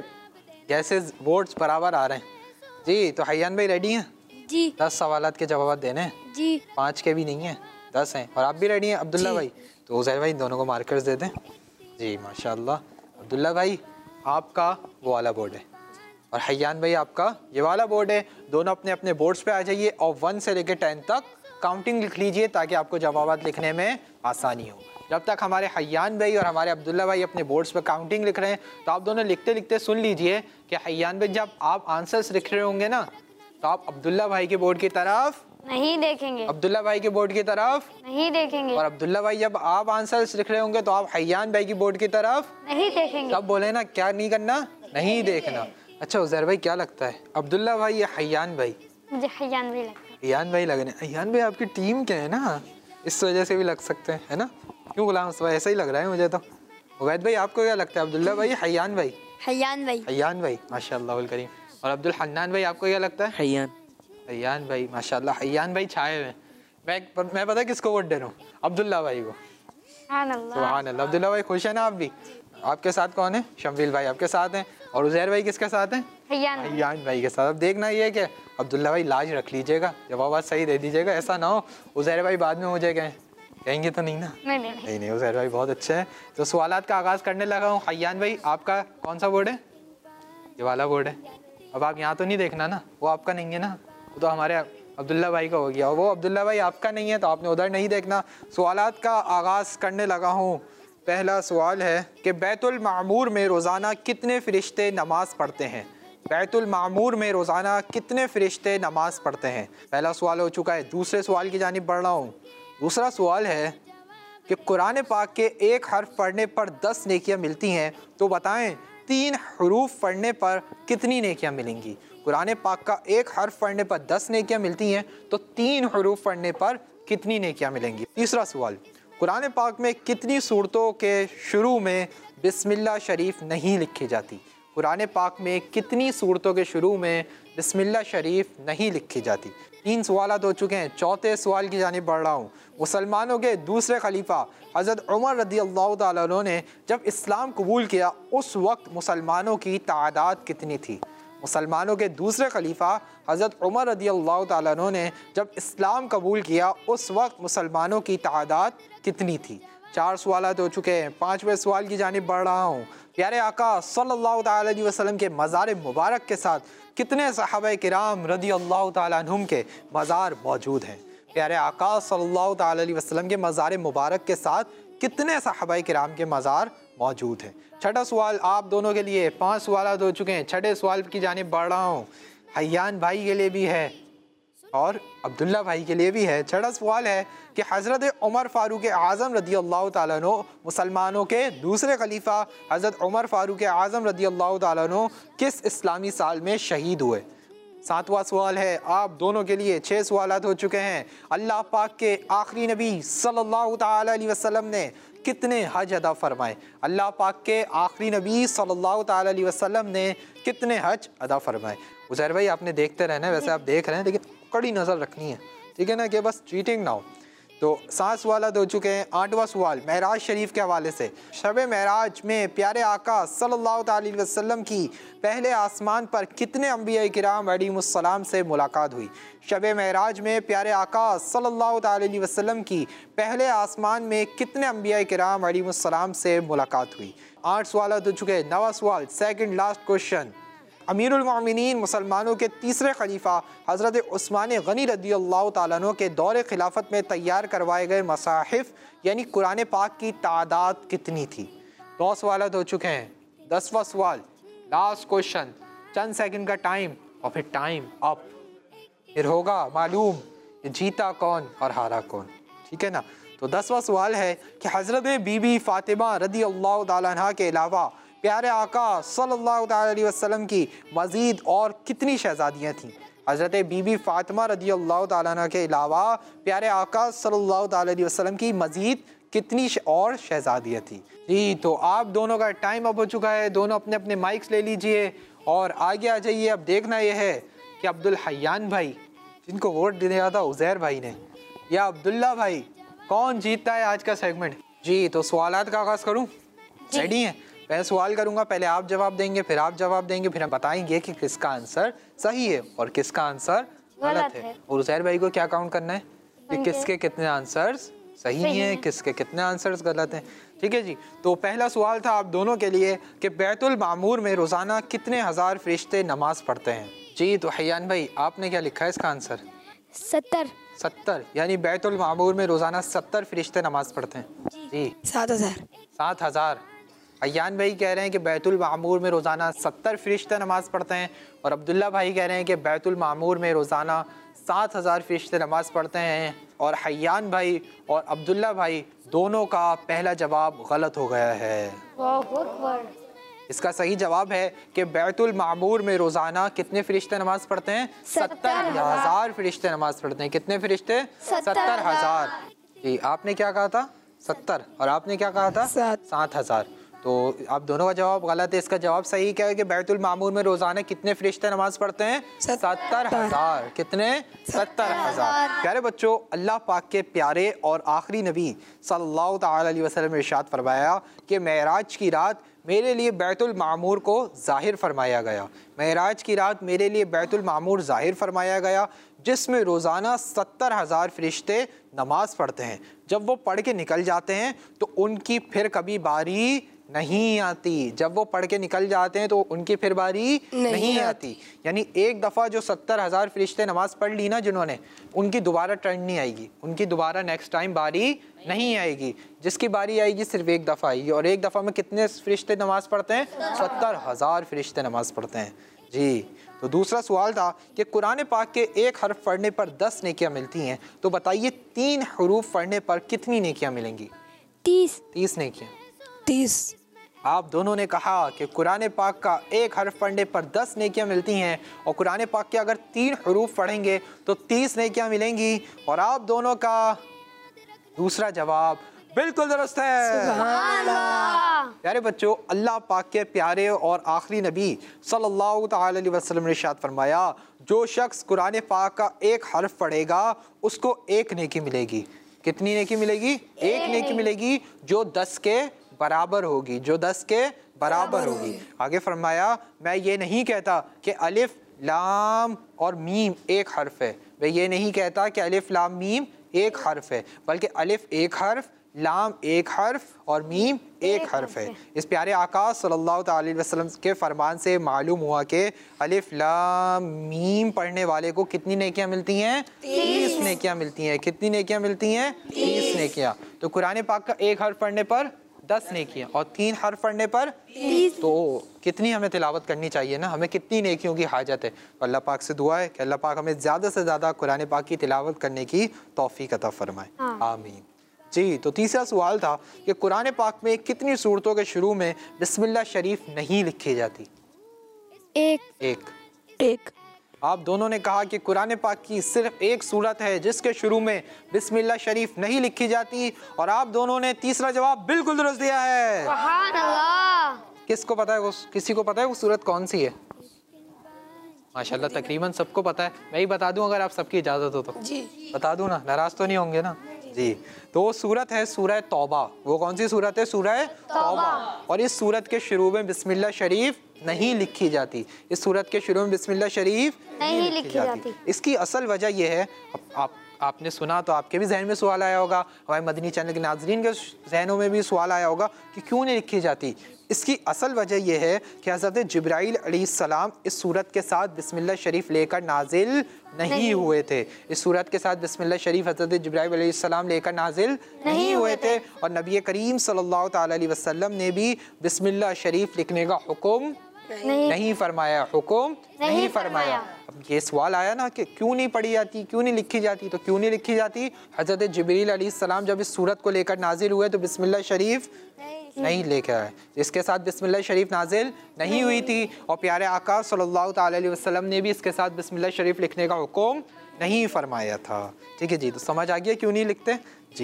गैसेस वोट्स बराबर आ रहे हैं जी। तो हय्यान भाई रेडी हैं? जी 10 सवालात के जवाब देने हैं। जी 5 के भी नहीं है, 10 हैं। और आप भी रेडी हैं अब्दुल्ला भाई? तो उज़ैर भाई दोनों को मार्कर्स दे दें जी। माशाल्लाह। अब्दुल्ला भाई आपका वो वाला बोर्ड है और हय्यान भाई आपका ये वाला बोर्ड है। दोनों अपने अपने बोर्ड्स पे आ जाइए और 1 से लेकर 10 तक काउंटिंग लिख लीजिए ताकि आपको जवाबात लिखने में आसानी हो। जब तक हमारे हय्यान भाई और हमारे अब्दुल्ला भाई अपने बोर्ड्स पे काउंटिंग लिख रहे हैं तो आप दोनों लिखते लिखते सुन लीजिए कि हय्यान भाई जब आप आंसर्स लिख रहे होंगे ना तो आप अब्दुल्ला भाई के बोर्ड की तरफ नहीं देखेंगे। अब्दुल्ला भाई के बोर्ड की तरफ नहीं देखेंगे। और अब्दुल्ला भाई जब आप आंसर्स लिख रहे होंगे तो आप हय्यान भाई की बोर्ड की तरफ नहीं देखेंगे। तब बोले ना क्या नहीं करना, नहीं देखना। अच्छा उज़ैर भाई क्या लगता है अब्दुल्ला भाई या हय्यान भाई? मुझे हय्यान भाई लगता है। हय्यान भाई लग रहे हैं। हय्यान भाई आपकी टीम के है ना, इस वजह से भी लग सकते हैं, है ना? क्यों गुलाम मुस्तफा, ऐसा ही लग रहा है मुझे तो। उवैद भाई आपको क्या लगता है अब्दुल्ला भाई हय्यान भाई? हय्यान भाई। हय्यान भाई माशाअल्लाह करीम। और अब्दुल हन्नान भाई आपको क्या लगता है? हय्यान। हय्यान भाई माशाअल्लाह। हय्यान भाई छाए हुए। मैं पता है किसको वोट दे रहा हूँ? अब्दुल्ला भाई को। सुभान अल्लाह। सुभान अल्लाह। अब्दुल्ला भाई खुश है ना आप भी? आपके साथ कौन है? शम्बिल भाई आपके साथ हैं। और उज़ैर भाई किसके साथ हैं? हय्यान भाई। हय्यान भाई के साथ। अब देखना ये है कि अब्दुल्ला भाई लाज रख लीजिएगा, जवाब सही दे दीजिएगा। ऐसा ना हो उज़ैर भाई बाद में मुझे कहेंगे तो नहीं ना? नहीं। नहीं उज़ैर भाई बहुत अच्छे हैं। तो सवालात का आगाज़ करने लगा हूँ। हय्यान भाई आपका कौन सा बोर्ड है? ये वाला बोर्ड है। अब आप यहाँ तो नहीं देखना ना, वो आपका नहीं है ना, वो तो हमारे अब्दुल्ला भाई का हो गया। वो अब्दुल्ला भाई आपका नहीं है तो आपने उधर नहीं देखना। सवालात का आगाज़ करने लगा हूँ। पहला सवाल है कि बैतुल मामूर में रोज़ाना कितने फ़रिश्ते नमाज़ पढ़ते हैं? बैतुल मामूर में रोज़ाना कितने फ़रिश्ते नमाज़ पढ़ते हैं? पहला सवाल हो चुका है। दूसरे सवाल की जानिब बढ़ रहा हूँ। दूसरा सवाल है कि कुरान पाक के एक हर्फ पढ़ने पर 10 नेकियां मिलती हैं, तो बताएं 3 हरूफ पढ़ने पर कितनी नेकियां मिलेंगी? कुरान पाक का एक हर्फ पढ़ने पर 10 नेकियां मिलती हैं तो 3 हरूफ पढ़ने पर कितनी नेकियां मिलेंगी? तीसरा सवाल, कुरान पाक में कितनी सूरतों के शुरू में बिस्मिल्लाह शरीफ नहीं लिखी जाती? कुरान पाक में कितनी सूरतों के शुरू में बिस्मिल्लाह शरीफ नहीं लिखी जाती? 3 सवाल हो चुके हैं। चौथे सवाल की जानिब बढ़ रहा हूँ। मुसलमानों के दूसरे खलीफा हज़रत उमर रज़ियल्लाहु ताला अन्हु ने जब इस्लाम कबूल किया उस वक्त मुसलमानों की तादाद कितनी थी? मुसलमानों के दूसरे खलीफा हज़रत उमर रज़ियल्लाहु ताला अन्हु ने जब इस्लाम कबूल किया उस वक्त मुसलमानों की तादाद कितनी थी? 4 सवाल हो चुके हैं। 5वें सवाल की जानिब बढ़ रहा हूँ। प्यारे आका सल्लल्लाहु ताला अलैहि वसल्लम के मज़ार मुबारक के साथ कितने सहाबा किराम रज़ियल्लाहु ताला अन्हुम के मज़ार मौजूद हैं? प्यारे आका सल्लल्लाहु ताला अलैहि वसल्लम के मज़ार मुबारक के साथ कितने सहाबा किराम के मज़ार मौजूद हैं? छठा सवाल आप दोनों के लिए। 5 सवाल हो चुके हैं। छठे सवाल की जानिब बढ़ रहा हूँ। हय्यान भाई के लिए भी है और अब्दुल्ला भाई के लिए भी है। छठा सवाल है कि हज़रत उमर फ़ारूक आज़म रज़ियल्लाहु ताला अन्हु मुसलमानों के दूसरे खलीफा हज़रत उमर फ़ारूक आज़म रज़ियल्लाहु ताला अन्हु किस इस्लामी साल में शहीद हुए? 7वां सवाल है आप दोनों के लिए। 6 सवाल हो चुके हैं। अल्लाह पाक के आखिरी नबी सल्लल्लाहु ताला अलैहि वसल्लम ने कितने हज अदा फरमाए? अल्लाह पाक के आखिरी नबी सल्लल्लाहु ताला अलैहि वसल्लम ने कितने हज अदा फरमाए? उज़ैर भाई आपने देखते रहना है, वैसे आप देख रहे हैं लेकिन कड़ी नज़र रखनी है, ठीक है ना, कि बस चीटिंग ना हो। तो 7 सवाल हो चुके हैं। 8वां सवाल महराज शरीफ के हवाले से। शब महराज में प्यारे आका सल्लल्लाहु अलैहि वसल्लम की पहले आसमान पर कितने अंबिया किराम अलैहिमुस्सलाम से मुलाकात हुई? शब महराज में प्यारे आका सल्लल्लाहु अलैहि वसल्लम की पहले आसमान में कितने अंबिया किराम अलैहिमुस्सलाम से मुलाकात हुई? 8 सवाल हो चुके हैं। 9वां सवाल सेकंड लास्ट क्वेश्चन। अमीरुल मोमिनीन मुसलमानों के तीसरे खलीफा हज़रत उस्मान गनी रज़ियल्लाहु ताला अन्हु के दौरे खिलाफत में तैयार करवाए गए मसाहिफ यानी कुरान पाक की तादाद कितनी थी? 9 सवाल हो चुके हैं। 10वां सवाल लास्ट क्वेश्चन। चंद सेकंड का टाइम और फिर टाइम अप, फिर होगा मालूम जीता कौन और हारा कौन, ठीक है ना। तो 10वां सवाल है कि हज़रत बीबी फ़ातिमा रज़ियल्लाहु ताला अन्हा के अलावा प्यारे आका सल्लल्लाहु अलैहि वसल्लम की मज़ीद और कितनी शहज़ादियाँ थीं? हज़रत बीबी फ़ातिमा रज़ियल्लाहु ताला अन्हा के अलावा प्यारे आका सल्लल्लाहु अलैहि वसल्लम की मज़ीद कितनी और शहजादियाँ थी। जी, तो आप दोनों का टाइम अप हो चुका है, दोनों अपने अपने माइक्स ले लीजिए और आगे आ जाइए। अब देखना यह है कि अब्दुल हय्यान भाई, जिनको वोट दिया था उज़ैर भाई ने, या अब्दुल्ला भाई, कौन जीतता है आज का सेगमेंट। जी, तो सवालात का आगाज़ करूँ? रेडी हैं? पहले सवाल करूंगा, पहले आप जवाब देंगे, फिर आप जवाब देंगे, फिर हम बताएंगे कि किसका आंसर सही है और किसका आंसर गलत है। और उज़ैर भाई को क्या काउंट करना है कि किसके कितने आंसर्स सही हैं, किसके कितने आंसर्स गलत हैं। ठीक है जी, तो पहला सवाल था आप दोनों के लिए कि बैतुल मामूर में रोज़ाना कितने हज़ार फरिश्ते नमाज पढ़ते हैं। जी, तो हय्यान भाई आपने क्या लिखा है इसका आंसर? 70, यानी बैतुल मामूर में रोज़ाना 70 फरिश्ते नमाज पढ़ते हैं। जी, 7,000। हय्यान भाई कह रहे हैं कि बैतुल मामूर में रोज़ाना 70 फरिश्ते नमाज पढ़ते हैं और अब्दुल्ला भाई कह रहे हैं कि बैतुल मामूर में रोज़ाना 7,000 फरिश्ते नमाज पढ़ते हैं। और हय्यान भाई और अब्दुल्ला भाई दोनों का पहला जवाब गलत हो गया है। इसका सही जवाब है कि बैतुल मामूर में रोज़ाना कितने फरिश्ते नमाज पढ़ते हैं? 70,000 फरिश्ते नमाज पढ़ते हैं। कितने फरिश्ते? 70,000। जी, आपने क्या कहा था? 70 और आपने क्या कहा था? 7,000। तो आप दोनों का जवाब गलत है। इसका जवाब सही क्या है कि बैतुल मामूर में रोज़ाना कितने फरिश्ते नमाज पढ़ते हैं? 70,000। कितने? 70,000। प्यारे बच्चों, अल्लाह पाक के प्यारे और आखिरी नबी सल्लल्लाहु तआला अलैहि वसल्लम ने इरशाद फरमाया कि मेराज की रात मेरे लिए बैतुल मामूर को ज़ाहिर फरमाया गया। मेराज की रात मेरे लिए बैतुल मामूर ज़ाहिर फरमाया गया, जिसमें रोज़ाना 70,000 फरिश्ते नमाज पढ़ते हैं। जब वो पढ़ के निकल जाते हैं तो उनकी फिर कभी बारी नहीं आती। जब वो पढ़ के निकल जाते हैं तो उनकी फिर बारी नहीं आती। यानी एक दफ़ा जो 70,000 फरिश्ते नमाज पढ़ ली ना जिन्होंने, उनकी दोबारा टर्न नहीं आएगी, उनकी दोबारा नेक्स्ट टाइम बारी नहीं आएगी। जिसकी बारी आएगी सिर्फ एक दफ़ा आएगी। और एक दफ़ा में कितने फरिश्ते नमाज पढ़ते हैं? 70,000 फरिश्ते नमाज पढ़ते हैं। जी, तो दूसरा सवाल था कि कुरान पाक के एक हर्फ पढ़ने पर 10 नेकियां मिलती हैं, तो बताइए 3 हरूफ पढ़ने पर कितनी नेकियां मिलेंगी? 30 नेकियां। 30। आप दोनों ने कहा कि कुरान पाक का एक हर्फ पढ़ने पर 10 नेकियां मिलती हैं और कुरान पाक के अगर 3 हरूफ पढ़ेंगे तो 30 नेकियां मिलेंगी। और आप दोनों का दूसरा जवाब बिल्कुल दुरुस्त है। प्यारे बच्चों, अल्लाह पाक के प्यारे और आखिरी नबी सल्लल्लाहु तआला अलैहि वसल्लम ने इरशाद फरमाया, जो शख्स कुरान पाक का एक हर्फ पढ़ेगा उसको एक नेकी मिलेगी। कितनी नेकी मिलेगी? एक नेकी मिलेगी, जो 10 के बराबर होगी, जो 10 के बराबर होगी। आगे फरमाया, मैं ये नहीं कहता कि अलिफ लाम और मीम एक हर्फ है, मैं ये नहीं कहता कि अलिफ लाम मीम एक हर्फ है, बल्कि अलिफ एक हर्फ, लाम एक हर्फ और मीम एक हर्फ है। इस प्यारे आका सल्लल्लाहु अलैहि वसल्लम के फरमान से मालूम हुआ कि अलिफ लाम मीम पढ़ने वाले को कितनी नेकियां मिलती हैं? 30 नेकियां मिलती हैं। कितनी नेकियां मिलती हैं? 30 नेकियां। तो कुरान पाक का एक हर्फ पढ़ने पर 10 नेकियां और 3 हर्फ पढ़ने पर 30। तो कितनी हमें तिलावत करनी चाहिए ना, हमें कितनी नेकियों की हाजत है। तो अल्लाह पाक से दुआ है कि अल्लाह पाक हमें ज़्यादा से ज़्यादा कुरान पाक की तिलावत करने की तौफीक अता फरमाए। आमीन। जी, तो तीसरा सवाल था कि कुरान पाक में कितनी सूरतों के शुरू में बिस्मिल्लाह शरीफ नहीं लिखी जाती? एक। आप दोनों ने कहा कि कुरान पाक की सिर्फ एक सूरत है जिसके शुरू में बिस्मिल्लाह शरीफ नहीं लिखी जाती, और आप दोनों ने तीसरा जवाब बिल्कुल दुरुस्त दिया है। सुभान अल्लाह। किसको पता है वो, किसी को पता है वो सूरत कौन सी है? माशाल्लाह, तकरीबन सबको पता है। मैं ही बता दूं अगर आप सबकी इजाज़त हो तो? जी, बता दूं ना, नाराज तो नहीं होंगे ना? जी, तो वो सूरत है सूरह तौबा। वो कौन सी सूरत है? सूरह तौबा। और इस सूरत के शुरू में बिस्मिल्लाह शरीफ नहीं लिखी जाती। इस सूरत के शुरू में बिस्मिल्लाह शरीफ नहीं लिखी जाती। इसकी असल वजह यह है, आपने सुना तो आपके भी जहन में सवाल आया होगा, हमारे मदनी चैनल के नाज़रीन के जहनों में भी सवाल आया होगा कि क्यों नहीं लिखी जाती। इसकी असल वजह यह है कि हज़रत जिब्राईल अलैहिस्सलाम इस सूरत के साथ बिस्मिल्लाह शरीफ लेकर नाजिल नहीं हुए थे। इस सूरत के साथ बिस्मिल्लाह शरीफ हज़रत जिब्राईल अलैहिस्सलाम लेकर नाजिल नहीं हुए थे, और नबी करीम सल्लल्लाहु तआला अलैहि वसल्लम ने भी बिस्मिल्लाह शरीफ लिखने का हुक्म नहीं फरमाया, हुक्म नहीं फरमाया। अब ये सवाल आया ना कि क्यों नहीं पढ़ी जाती, क्यों नहीं लिखी जाती, तो क्यों नहीं लिखी जाती? हज़रत जिब्रील अलैहिस्सलाम जब इस सूरत को लेकर नाजिल हुए तो बिस्मिल्लाह शरीफ नहीं लेकर आए, इसके साथ बिस्मिल्लाह शरीफ नाजिल नहीं हुई थी, और प्यारे आका सल्लल्लाहु तआला अलैहि वसल्लम ने भी इसके साथ बिस्मिल्लाह शरीफ लिखने का हुक्म नहीं फरमाया था। ठीक है जी, तो समझ आ गया क्यों नहीं लिखते? जी,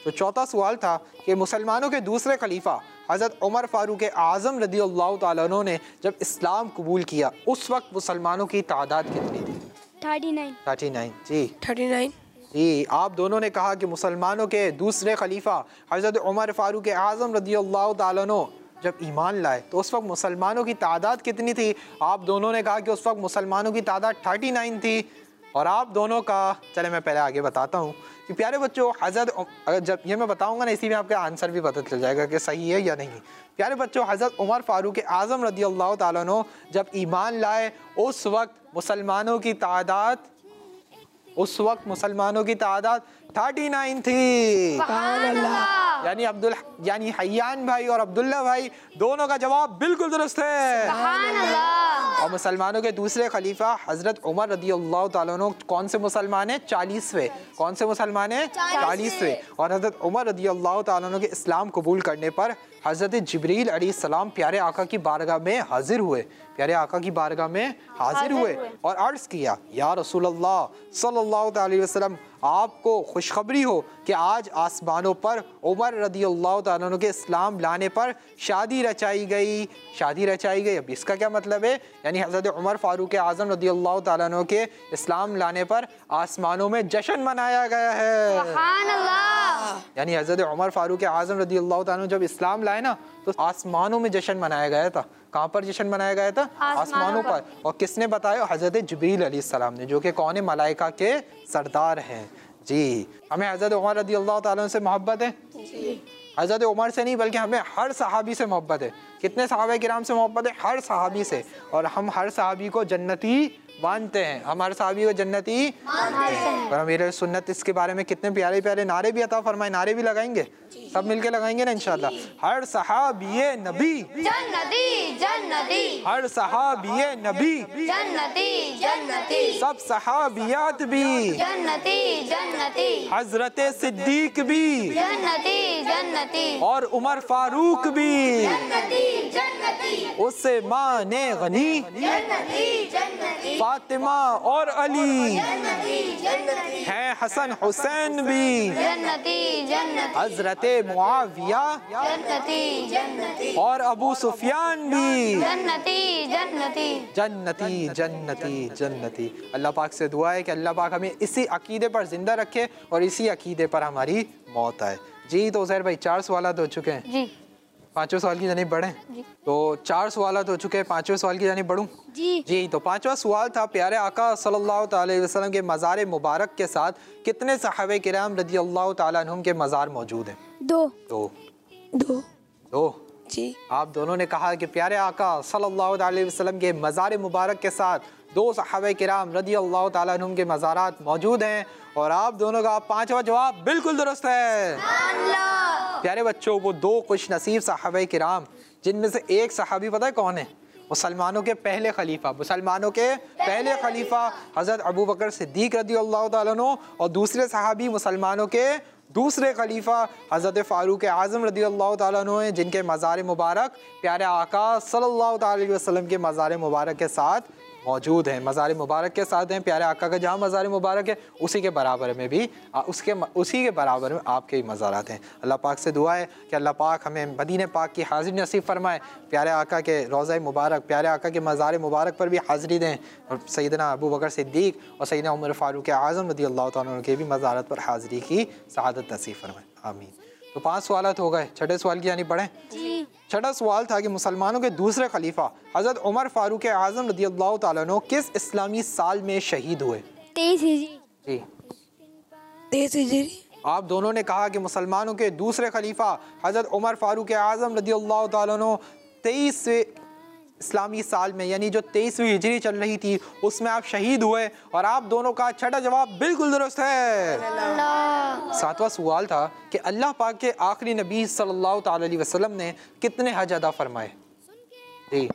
तो चौथा सवाल था कि मुसलमानों के दूसरे खलीफा हज़रत उमर फ़ारूक आज़म रज़ियल्लाहु ताला अन्हु ने जब इस्लाम कबूल किया उस वक्त मुसलमानों की तादाद कितनी थी? 39 जी 39 जी। आप दोनों ने कहा कि मुसलमानों के दूसरे खलीफा हज़रत उमर फ़ारूक आज़म रज़ियल्लाहु ताला अन्हु जब ईमान लाए तो उस वक्त मुसलमानों की तादाद कितनी थी? आप दोनों ने कहा कि उस वक्त मुसलमानों की तादाद 39 थी। और आप दोनों का, चले मैं पहले आगे बताता हूँ कि प्यारे बच्चों अगर जब ये मैं बताऊँगा ना इसी में आपका आंसर भी पता चल जाएगा कि सही है या नहीं। प्यारे बच्चों, हज़रत उमर फ़ारूक आज़म रज़ियल्लाहु ताला अन्हु जब ईमान लाए उस वक्त मुसलमानों की तादाद 39 थी। यानी हय्यान भाई और अब्दुल्ला भाई दोनों का जवाब बिल्कुल दुरुस्त है। और मुसलमानों के दूसरे खलीफा हज़रत उमर रज़ियल्लाहु ताला अन्हु कौन से मुसलमान हैं? 40वें। कौन से मुसलमान हैं? 40वें। और हज़रत उमर रज़ियल्लाहु ताला अन्हु के इस्लाम कबूल करने पर हज़रत जिब्रील अलैहिस्सलाम प्यारे आका की बारगाह में हाजिर हुए। और अर्ज़ किया, या रसूलल्लाह सल्लल्लाहु अलैहि वसल्लम, आपको खुशखबरी हो कि आज आसमानों पर उमर रज़ियल्लाहु ताला अन्हु के इस्लाम लाने पर शादी रचाई गई। अब इसका क्या मतलब है? यानी हज़रत उमर फ़ारूक आज़म रज़ियल्लाहु ताला अन्हु के इस्लाम लाने पर आसमानों में जश्न मनाया गया है। यानी हज़रत उमर फ़ारूक आज़म रज़ियल्लाहु ताला अन्हु जब इस्लाम लाए ना तो आसमानों में जश्न मनाया गया था। कहाँ पर जश्न मनाया गया था? आसमानों पर। और किसने बताया? हज़रत जिब्रील अलैहिस्सलाम ने, जो कि कौन है? मलाइका के सरदार हैं जी। हमें हज़रत उमर रज़ियल्लाहु ताला अन्हु से मोहब्बत है? हज़रत उमर से नहीं बल्कि हमें हर सहाबी से मोहब्बत है। कितने सहाबा किराम से मोहब्बत है? हर सहाबी से। और हम हर सहाबी को जन्नती मानते हैं। और मेरे सुन्नत इसके बारे में कितने प्यारे प्यारे नारे भी अता फरमाए। नारे भी लगाएंगे, सब मिलके लगाएंगे ना इंशाल्लाह। हर सहाबिये नबी जन्नती, हर सहाबिये नबी जन्नती, सब सहाबियात भी जन्नती, हजरत सिद्दीक भी जन्नती, और उमर फारूक भी जन्नती, उससे माने गनी फातिमा और अली हैं, हसन हुसैन भी हजरत मुआविया और अबू सुफियान भी जन्नती। अल्लाह पाक से दुआ है कि अल्लाह पाक हमें इसी अकीदे पर जिंदा रखे और इसी अकीदे पर हमारी मौत आए जी। तो उज़ैर भाई 4 सवाल हो चुके हैं जी। 5वें सवाल की जानिब बढ़ें तो 4 सवाल हो चुके हैं। 5वें सवाल की जानिब बढ़ूं जी। तो 5वां सवाल था, प्यारे आका सल्लल्लाहु अलैहि वसल्लम के मज़ार मुबारक के साथ कितने सहाबे किराम रज़ियल्लाहु ताला अन्हुम के मज़ार मौजूद हैं? 2 जी। आप दोनों ने कहा कि प्यारे आका सल्लल्लाहु अलैहि वसल्लम के मज़ार मुबारक के साथ 2 सहाबे किराम रज़ियल्लाहु ताला अन्हुम के मज़ारात मौजूद हैं। और आप दोनों का 5वां जवाब बिल्कुल दुरुस्त है। प्यारे बच्चों, वो 2 खुश नसीब सहाबे किराम जिनमें से एक सहाबी पता है कौन है? मुसलमानों के पहले खलीफा हज़रत अबू बकर सिद्दीक रज़ियल्लाहु ताला अन्हु, और दूसरे सहाबी मुसलमानों के दूसरे खलीफा हज़रत फ़ारूक आज़म रज़ियल्लाहु ताला अन्हु हैं, जिनके मज़ार मुबारक प्यारे आका सल्लल्लाहु अलैहि वसल्लम के मज़ार मुबारक के साथ मौजूद हैं। मज़ार मुबारक के साथ हैं प्यारे आका का जहाँ मज़ार मुबारक है उसी के बराबर में भी उसी के बराबर में आपके मज़ारात हैं। अल्लाह पाक से दुआ है कि अल्लाह पाक हमें मदीने पाक की हाज़िरी नसीब फरमाए, प्यारे आका के रोज़ा मुबारक, प्यारे आका के मज़ार मुबारक पर भी हाज़िरी दें, और सैयदना अबू बकर सिद्दीक और सैयदना उमर फ़ारूक आज़म रज़ियल्लाहु ताला अन्हु के भी मज़ारत पर हाज़िरी की सआदत नसीब फरमाए, आमीन। तो 5 सवाल हो गए। 6ठे सवाल की जानिब बढ़ें। 6ठा सवाल था कि मुसलमानों के दूसरे खलीफा हज़रत उमर फ़ारूक आज़म रज़ियल्लाहु ताला अन्हु किस इस्लामी साल में शहीद हुए? 23 हिजरी। आप दोनों ने कहा कि मुसलमानों के दूसरे खलीफा हज़रत उमर फ़ारूक आज़म रज़ियल्लाहु ताला अन्हु 23 इस्लामी साल में, यानी जो 23वीं हिजरी चल रही थी उसमें आप शहीद हुए। और आप दोनों का 6ठा जवाब बिल्कुल दुरुस्त है। 7वां सवाल था कि अल्लाह पाक के आखिरी नबी सल्लल्लाहु अलैहि वसल्लम ने कितने हज अदा फरमाए? जी,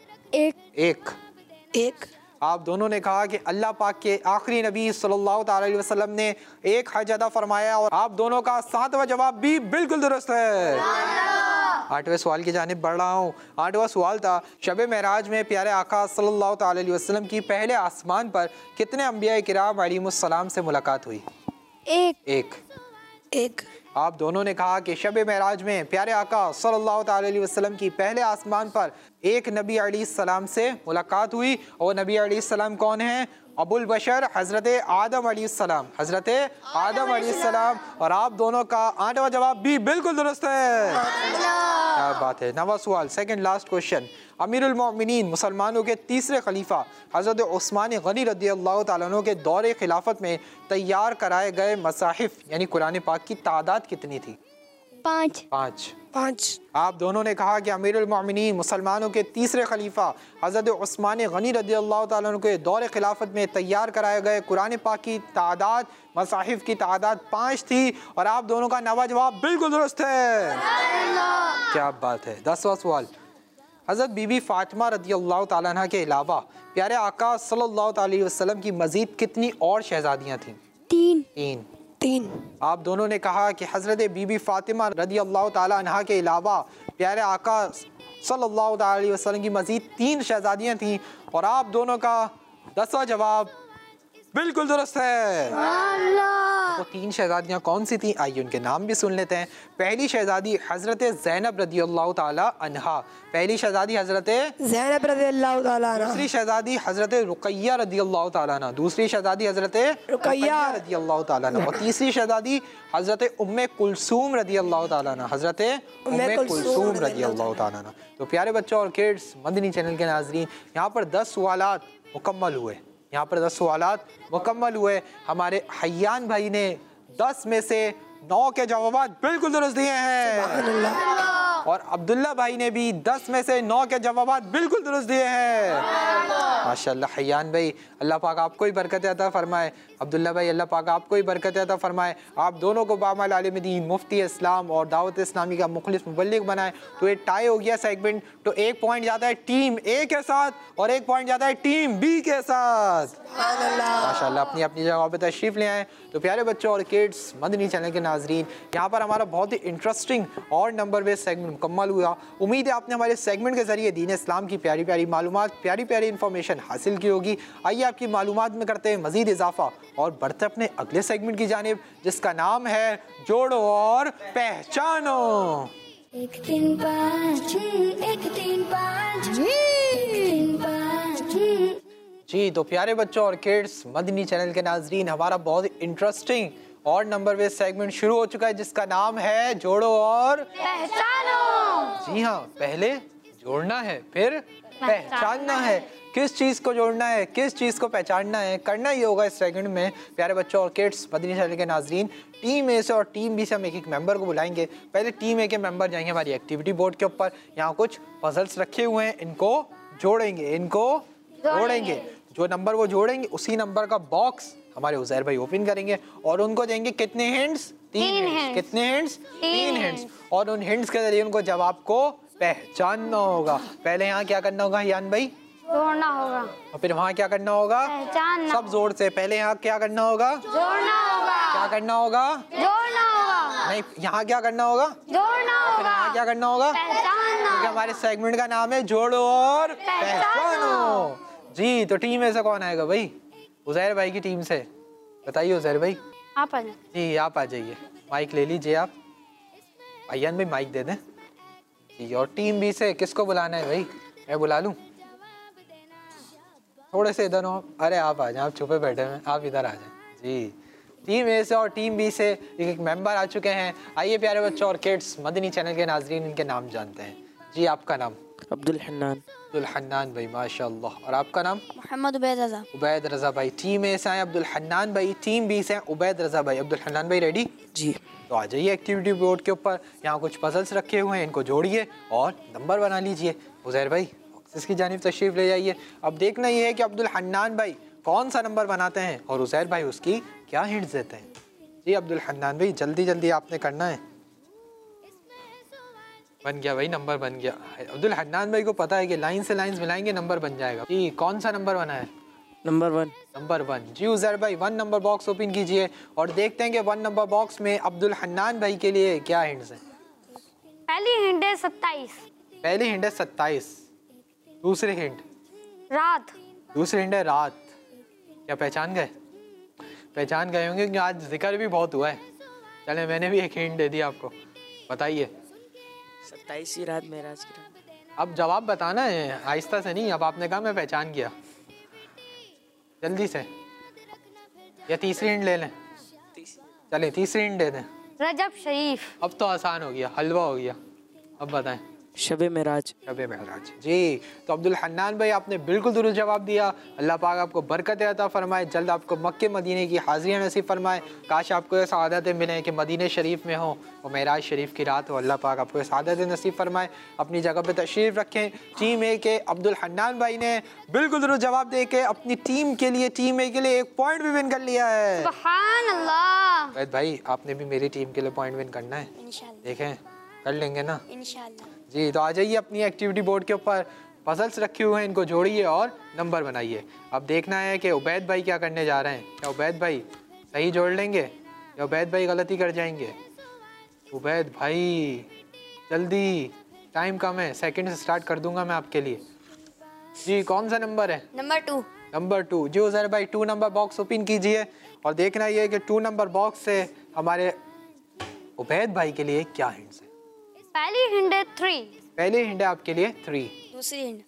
एक। आप दोनों ने कहा कि अल्लाह पाक के आखिरी नबी सल्लल्लाहु अलैहि वसल्लम ने 1 हज अदा फरमाया, और आप दोनों का 7वां जवाब भी बिल्कुल दुरुस्त है। 8वें सवाल की जानिब बढ़ रहा हूँ। 8वां सवाल था, शब मेराज में प्यारे आका सल्लल्लाहु अलैहि वसल्लम की पहले आसमान पर कितने अंबिया किराम अलैहिमुस्सलाम से मुलाकात हुई? एक। आप दोनों ने कहा कि शब मेराज में प्यारे आका सल्लल्लाहु ताला अलैहि वसल्लम की पहले आसमान पर एक नबी अलैहिस्सलाम से मुलाकात हुई और नबी अलैहिस्सलाम कौन है? अबुल बशर हज़रत आदम अलैहिस्सलाम, हज़रत आदम अलैहिस्सलाम। और आप दोनों का 8वां जवाब भी बिल्कुल दुरुस्त है। क्या बात है। 9वां सवाल, सेकंड लास्ट क्वेश्चन। अमीरुल मोमिनीन मुसलमानों के तीसरे खलीफा हज़रत उस्मान गनी रज़ियल्लाहु ताला अन्हु के दौरे खिलाफत में तैयार कराए गए मसाहिफ यानी कुरान पाक की तादाद कितनी थी? 5। आप दोनों ने कहा कि अमीरुल मोमिनीन मुसलमानों के तीसरे खलीफा हज़रत उस्मान गनी रज़ियल्लाहु ताला अन्हु के दौरे खिलाफत में तैयार कराए गए कुरान पाक की तादाद, मसाहिफ की तादाद 5 थी और आप दोनों का 9वां जवाब बिल्कुल दुरुस्त है। क्या बात है। 10वां सवाल, हज़रत बीबी फ़ातिमा रज़ियल्लाहु ताला अन्हा के अलावा प्यारे आका सल्लल्लाहु अलैहि वसल्लम की मज़ीद कितनी और शहज़ादियाँ थीं? 3। आप दोनों ने कहा कि हज़रत बीबी फ़ातिमा रज़ियल्लाहु ताला अन्हा के अलावा प्यारे आका सल्लल्लाहु अलैहि वसल्लम की मज़ीद 3 शहज़ादियाँ थीं और आप दोनों का 10वां जवाब बिल्कुल दुरुस्त है। वो 3 शहज़ादियाँ कौन सी थीं? आइए उनके नाम भी सुन लेते हैं। पहली शहज़ादी हज़रत ज़ैनब रज़ियल्लाहु ताला अन्हा, पहली शहज़ादी हज़रत ज़ैनब रज़ियल्लाहु ताला अन्हा। दूसरी शहज़ादी हज़रत रुक़ैया रज़ियल्लाहु ताला अन्हा, दूसरी शहज़ादी हज़रत रुक़ैया रज़ियल्लाहु ताला अन्हा और तीसरी शहज़ादी हज़रत उम्मे कुलसूम रज़ियल्लाहु ताला अन्हा, हज़रत उम्मे कुलसूम रज़ियल्लाहु ताला अन्हा। तो प्यारे बच्चों और किड्स, मदनी चैनल के नाज़रीन, यहाँ पर 10 सवालात मुकम्मल हुए। यहाँ पर 10 सवालात मुकम्मल हुए। हमारे हय्यान भाई ने 10 में से 9 के जवाब बिल्कुल दुरुस्त दिए हैं और अब्दुल्ला भाई ने भी 10 में से 9 के जवाब बिल्कुल दुरुस्त दिए हैं। माशाल्लाह हय्यान भाई, अल्लाह पाक आपको ही बरकत अता फरमाए। अब्दुल्ला भाई, अल्लाह पाक आपको ही बरकत अता फरमाए। आप दोनों को बामल आलिम दीन, मुफ्ती इस्लाम और दावत इस्लामी का मुखलिस मुबल्लिग बनाए। तो ये टाई हो गया सेगमेंट। तो 1 पॉइंट जाता है टीम ए के साथ और 1 पॉइंट जाता है टीम बी के साथ। माशाल्लाह अपनी अपनी जगह पे तशरीफ़ ले आए। तो प्यारे बच्चों और किड्स, मदनी चैनल के नाजरीन, यहाँ पर हमारा बहुत ही इंटरेस्टिंग और नंबर बेस्ड सेगमेंट मुकम्मल हुआ। उम्मीद है आपने हमारे सेगमेंट के ज़रिए दीन इस्लाम की प्यारी प्यारी मालूमात, प्यारी प्यारी इन्फॉर्मेशन हासिल की होगी। आइए आपकी मालूमात में करते हैं मज़ीद इजाफा और बढ़ते अपने अगले सेगमेंट की जानिब, जिसका नाम है जोड़ो और पहचानो। 1 3 5 1 3 5 1 3 5। जी तो प्यारे बच्चों और किड्स, मदनी चैनल के नाजरीन, हमारा बहुत ही इंटरेस्टिंग और नंबर बेस्ड सेगमेंट शुरू हो चुका है जिसका नाम है जोड़ो और पहचानो। जी हाँ, पहले जोड़ना है फिर पहचानना है। किस चीज़ को जोड़ना है, किस चीज़ को पहचानना है, करना ही होगा इस सेकंड में। प्यारे बच्चों और किड्स, मदनी चैनल के नाजरीन, टीम ए से और टीम बी से हम एक एक मेंबर को बुलाएंगे। पहले टीम ए के मेंबर जाएंगे हमारी एक्टिविटी बोर्ड के ऊपर। यहाँ कुछ पजल्स रखे हुए हैं, इनको जोड़ेंगे। जो नंबर वो जोड़ेंगे उसी नंबर का बॉक्स हमारे उज़ैर भाई ओपन करेंगे और उनको देंगे कितने हिंट्स? 3 हिंट्स। कितने हिंट्स? 3 हिंट्स। और उन हिंट्स के जरिए उनको जवाब को पहचानना होगा। पहले यहाँ क्या करना होगा यान भाई? जोड़ना होगा। और फिर वहाँ क्या करना होगा? पहचानना। सब जोड़ से। पहले यहाँ क्या करना होगा? जोड़ना होगा। क्या करना होगा? जोड़ना होगा। नहीं, यहाँ क्या करना होगा? जोड़ना फिर होगा। यहाँ क्या करना होगा? पहचानना। क्योंकि हमारे सेगमेंट का नाम है जोड़ो और पहचानो। जी तो टीम में से कौन आएगा भाई? उज़ैर भाई की टीम से बताइए। उज़ैर भाई आप आ जाए। जी आप आ जाइए, माइक ले लीजिए आप। अय्यान भाई माइक दे दें जी। और टीम बी से किसको बुलाना है भाई? मैं बुला लूँ? थोड़े से इधर हो। अरे आप आ जाए, आप छुपे बैठे हैं, आप इधर आ जाए जी। टीम ए से और टीम बी से एक एक मेंबर आ चुके हैं। आइए प्यारे बच्चों और किड्स, मदनी चैनल के नाजरीन, इनके नाम जानते हैं। जी आपका नाम? अब्दुल हन्नान। अब्दुल हन्नान भाई, माशाल्लाह। और आपका नाम? मोहम्मद उबैद रज़ा। उबैद रज़ा भाई। टीम ए से हैं अब्दुल हन्नान भाई, टीम बी से हैं उबैद रज़ा भाई। अब्दुल हन्नान भाई रेडी? जी। तो आ जाइए एक्टिविटी बोर्ड के ऊपर। यहाँ कुछ पजल्स रखे हुए हैं, इनको जोड़िए और नंबर बना लीजिए। उज़ैर भाई इसकी जानिब तशरीफ़ ले जाइए। अब देखना ये है कि अब्दुल हन्नान भाई कौन सा नंबर बनाते हैं और उज़ैर भाई उसकी क्या हिंट्स देते हैं। जी अब्दुल हन्नान भाई जल्दी जल्दी आपने करना है। बन गया भाई, नंबर बन गया। अब्दुल हन्नान भाई को पता है कि लाइन से लाइंस मिलाएंगे नंबर बन जाएगा। जी कौन सा नंबर बना है? नंबर 1। नंबर 1। जी उज़ैर भाई 1 नंबर बॉक्स ओपन कीजिए और देखते हैं कि 1 नंबर बॉक्स में अब्दुल हन्नान भाई के लिए क्या हिंट्स हैं। पहली हिंट है 27। पहली हिंट है 27। दूसरी हिंट? रात। दूसरी हिंट है रात। क्या पहचान गए? पहचान गए होंगे क्योंकि आज जिक्र भी बहुत हुआ है। चले, मैंने भी एक हिंट दे दिया आपको, बताइए। 27वीं रात मेराज की रात। अब जवाब बताना है, आहिस्ता से नहीं। अब आपने कहा मैं पहचान गया, जल्दी से। या तीसरी हिंट ले लें? चले तीसरी हिंट दे दें। रजब शरीफ। अब तो आसान हो गया, हलवा हो गया। अब बताएं। शबे मेराज। शबे मेराज जी। तो अब्दुल हन्नान भाई आपने बिल्कुल दुरुस्त जवाब दिया। अल्लाह पाक आपको बरकत अता फरमाए, जल्द आपको मक्के मदीने की हाज़िरियाँ नसीब फरमाए। काश आपको ये सआदतें मिलें कि मदीने शरीफ में हो और मेराज शरीफ की रात हो। अल्लाह पाक आपको ये सआदतें नसीब फरमाए। अपनी जगह पे तशरीफ़ रखें। टीम ए के अब्दुल हन्नान भाई ने बिल्कुल दुरुस्त जवाब दे के अपनी टीम के लिए, टीम ए के लिए 1 पॉइंट भी विन कर लिया है। सुभान अल्लाह। वैद भाई आपने भी मेरी टीम के लिए पॉइंट विन करना है, देखें कर लेंगे ना इंशाल्लाह। जी। तो आ जाइए अपनी एक्टिविटी बोर्ड के ऊपर, पजल्स रखे हुए हैं, इनको जोड़िए और नंबर बनाइए। अब देखना है कि उबैद भाई क्या करने जा रहे हैं। क्या उबैद भाई सही जोड़ लेंगे या उबैद भाई गलती कर जाएंगे? उबैद भाई जल्दी, टाइम कम है, सेकंड से स्टार्ट कर दूंगा मैं आपके लिए। जी कौन सा नंबर है? नंबर 2। नंबर 2। जी उज़ैर भाई 2 नंबर बॉक्स ओपन कीजिए और देखना ये कि 2 नंबर बॉक्स से हमारे उबैद भाई के लिए क्या हिंट्स है। पहली हिंट है 3। पहले हिंट है आपके लिए 3। दूसरी हिंट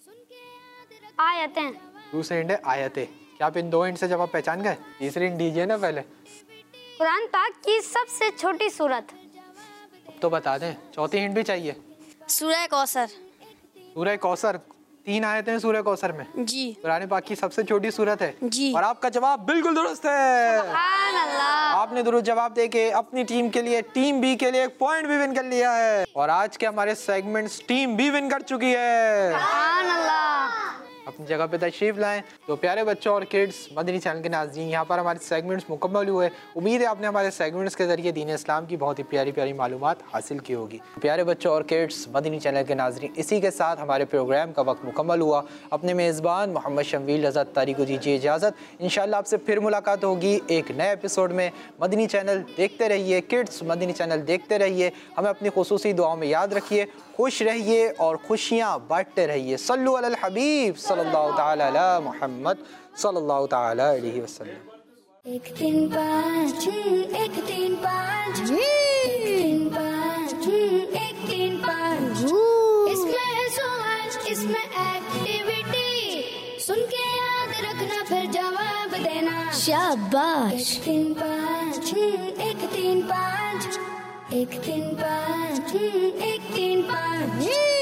आयतें। दूसरी हिंट है आयतें। क्या आप इन 2 हिंट से जवाब पहचान गए? तीसरी हिंट दीजिए ना पहले। कुरान पाक की सबसे छोटी सूरत। अब तो बता दें, चौथी हिंट भी चाहिए। सूरह कौसर। सूरह कौसर, 3 आयतें हैं सूरह कौसर में। जी कुरान पाक की सबसे छोटी सूरत है जी। और आपका जवाब बिल्कुल दुरुस्त है। सुभान अल्लाह। आपने दुरुस्त जवाब देके अपनी टीम के लिए, टीम बी के लिए 1 पॉइंट भी विन कर लिया है और आज के हमारे सेगमेंट्स टीम बी विन कर चुकी है। सुभान अल्लाह। अपनी जगह पे तशरीफ लाएं। तो प्यारे बच्चों और किड्स, मदनी चैनल के नाज़रीन, यहाँ पर हमारे सेगमेंट्स मुकम्मल हुए। उम्मीद है आपने हमारे सेगमेंट्स के ज़रिए दीन इस्लाम की बहुत ही प्यारी प्यारी मालूमात हासिल की होगी। प्यारे बच्चों और किड्स, मदनी चैनल के नाज़रीन, इसी के साथ हमारे प्रोग्राम का वक्त मुकम्मल हुआ। अपने मेज़बान मोहम्मद शम्वील रज़ा तारी को दीजिए इजाज़त। इंशाअल्लाह आपसे फिर मुलाकात होगी एक नए एपिसोड में। मदनी चैनल देखते रहिए, किड्स मदनी चैनल देखते रहिए। हमें अपनी खुसूसी दुआओं में याद रखिए। खुश रहिए और खुशियाँ बांटते रहिए। सल्लु अलल हबीब सल्लल्लाहु ताला अला मुहम्मद सल्लल्लाहु ताला अलैहि वसल्लम। 1 3 5 1 3 5 1 3 5 1 3 5। इसमें है सवाल, इसमें एक्टिविटी, सुन के याद रखना फिर जवाब देना। शाबाश। 1 3 5 1 3 5 1 3 5 1 3 5।